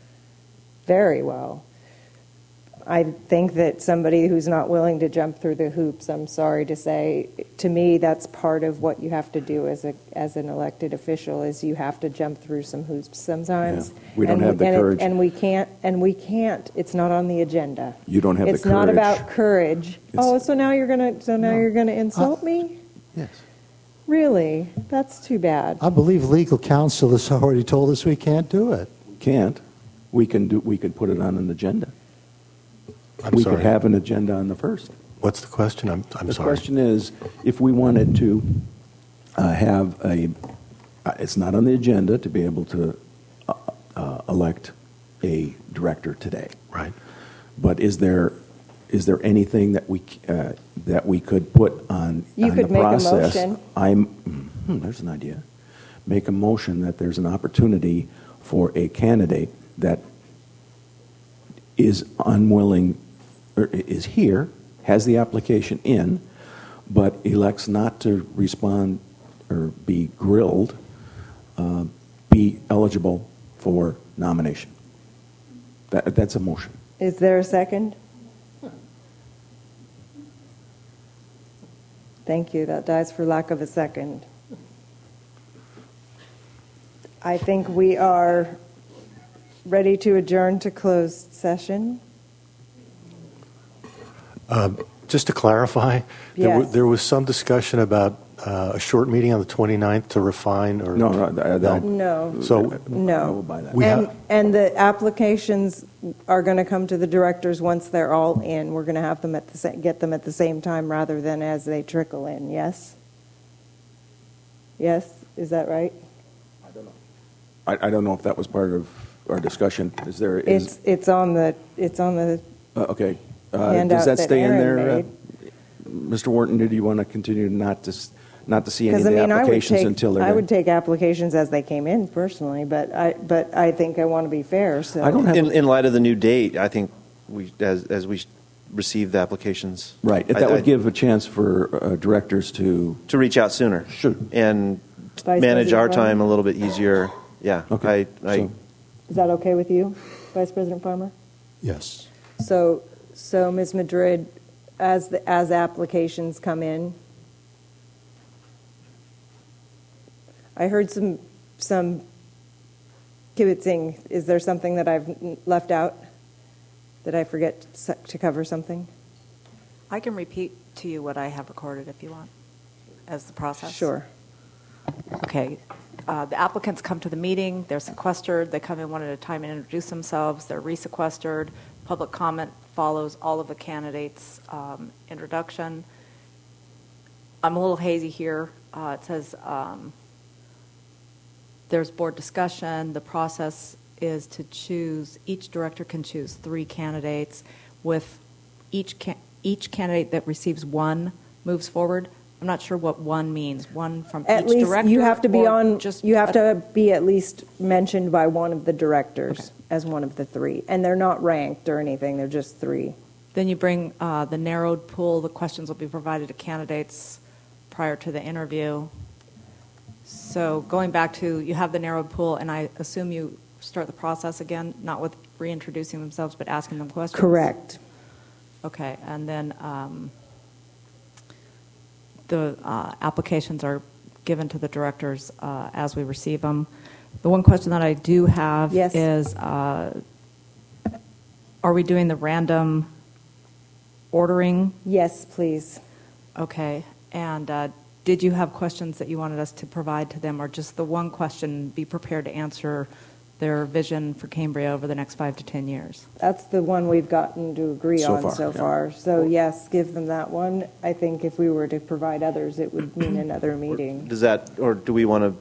I think that somebody who's not willing to jump through the hoops, I'm sorry to say, to me, that's part of what you have to do as an elected official, is you have to jump through some hoops sometimes. Yeah. We don't have the courage. And we can't. It's not on the agenda. You don't have the It's not courage. about courage. It's- So now you're gonna insult me? Yes. Really? That's too bad. I believe legal counsel has already told us we can't do it. Can't. We could put it on an agenda. I'm we sorry. could have an agenda on the 1st. What's the question? I'm The sorry. question is, if we wanted to have it's not on the agenda to be able to elect a director today. Right. But is there anything that we could put on You on could the make a process? motion. There's an idea. Make a motion that there's an opportunity for a candidate that is unwilling, or is here, has the application in, but elects not to respond or be grilled, be eligible for nomination. That's a motion. Is there a second? Thank you. That dies for lack of a second. I think we are ready to adjourn to closed session. Just to clarify, Yes. there was some discussion about a short meeting on the 29th to refine or No. No. So I No. will buy that. We have- And the applications are going to come to the directors once they're all in. We're going to have them get them at the same time rather than as they trickle in. Yes? Yes? Is that right? I don't know if that was part of our discussion. It's on the Okay. handout Does that that stay in Aaron there, made. Mr. Wharton? Did you want to continue not to see any Because of the applications until they're I done? would take applications as they came in personally, but I think I want to be fair. So I don't have In light of the new date, I think as we receive the applications. right. That would give a chance for directors to reach out sooner. Sure. And Vice manage President our Farmer? time a little bit easier. Yeah. Okay. I is that okay with you, Vice President Farmer? Yes. So Ms. Madrid, as applications come in, I heard some kibitzing. Is there something that I've left out? Did I forget to cover something? I can repeat to you what I have recorded if you want, as the process. Sure. Okay. the applicants come to the meeting, they're sequestered, they come in one at a time and introduce themselves, they're resequestered, public comment follows all of the candidates' introduction. I'm a little hazy here. It says there's board discussion. The process is to choose, each director can choose 3 candidates, with each candidate that receives 1 moves forward. I'm not sure what 1 means. 1 from At each least director? you have to be or on, just you have to be at least mentioned by one of the directors as one of the 3. And they're not ranked or anything, they're just 3. Then you bring the narrowed pool. The questions will be provided to candidates prior to the interview. So going back to, you have the narrowed pool, and I assume you start the process again, not with reintroducing themselves, but asking them questions? Correct. Okay, and then the applications are given to the directors as we receive them. The one question that I do have is, are we doing the random ordering? Yes, please. Okay, and did you have questions that you wanted us to provide to them, or just the one question, be prepared to answer their vision for Cambria over the next 5 to 10 years? That's the one we've gotten to agree So on far, so yeah. far. So yes, give them that one. I think if we were to provide others, it would mean another meeting. Does that, or do we want to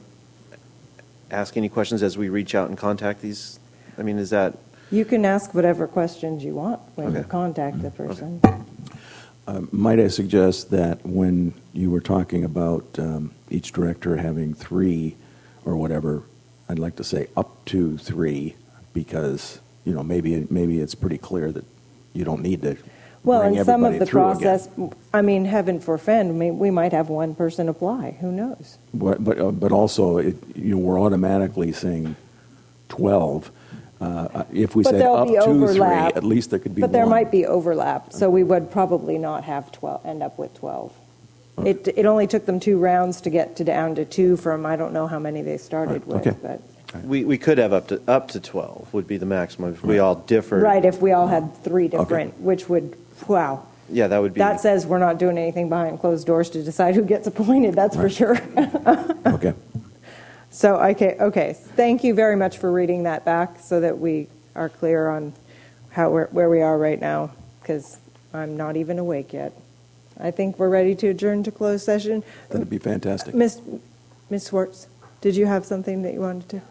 ask any questions as we reach out and contact these? I mean, is that? You can ask whatever questions you want when you Okay. contact the person. Might I suggest that when you were talking about each director having 3 or whatever, I'd like to say up to 3, because maybe it's pretty clear that you don't need to Well, bring in some of everybody the through process, again. I mean, heaven forfend, we might have one person apply. Who knows? But also, we're automatically saying 12. If we But said there'll up be to 3, overlap. at least there could be But there one. might be overlap, so we would probably not have 12, end up with 12. It only took them 2 rounds to get down to 2 from I don't know how many they started Right, with. okay. But We could have up to 12 would be the maximum if we all differed. right, if we all had 3 different, which would, wow. Yeah, that would be. That says we're not doing anything behind closed doors to decide who gets appointed, that's for Right. sure. Okay. So, okay, thank you very much for reading that back so that we are clear on where we are right now, because I'm not even awake yet. I think we're ready to adjourn to closed session. That'd be fantastic. Miss Schwartz, did you have something that you wanted to?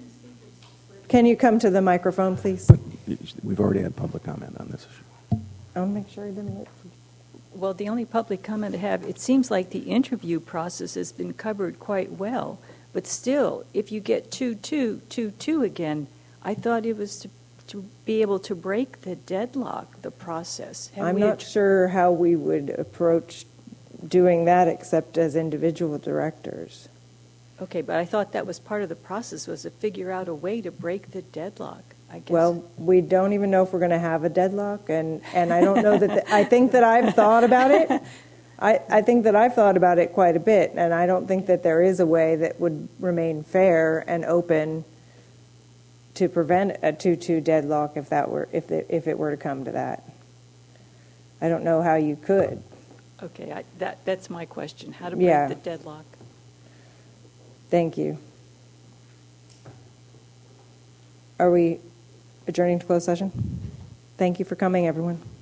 Can you come to the microphone, please? We've already had public comment on this issue. I'll make sure I didn't. Well, the only public comment I have, it seems like the interview process has been covered quite well. But still, if you get 2-2 again, I thought it was to be able to break the deadlock, the process. I'm not sure how we would approach doing that except as individual directors. Okay, but I thought that was part of the process, was to figure out a way to break the deadlock, I guess. Well, we don't even know if we're going to have a deadlock, and I don't know that. I think that I've thought about it. I think that I've thought about it quite a bit, and I don't think that there is a way that would remain fair and open to prevent a 2-2 deadlock if it were to come to that. I don't know how you could. Okay, that's my question, how to break Yeah. the deadlock. Thank you. Are we adjourning to closed session? Thank you for coming, everyone.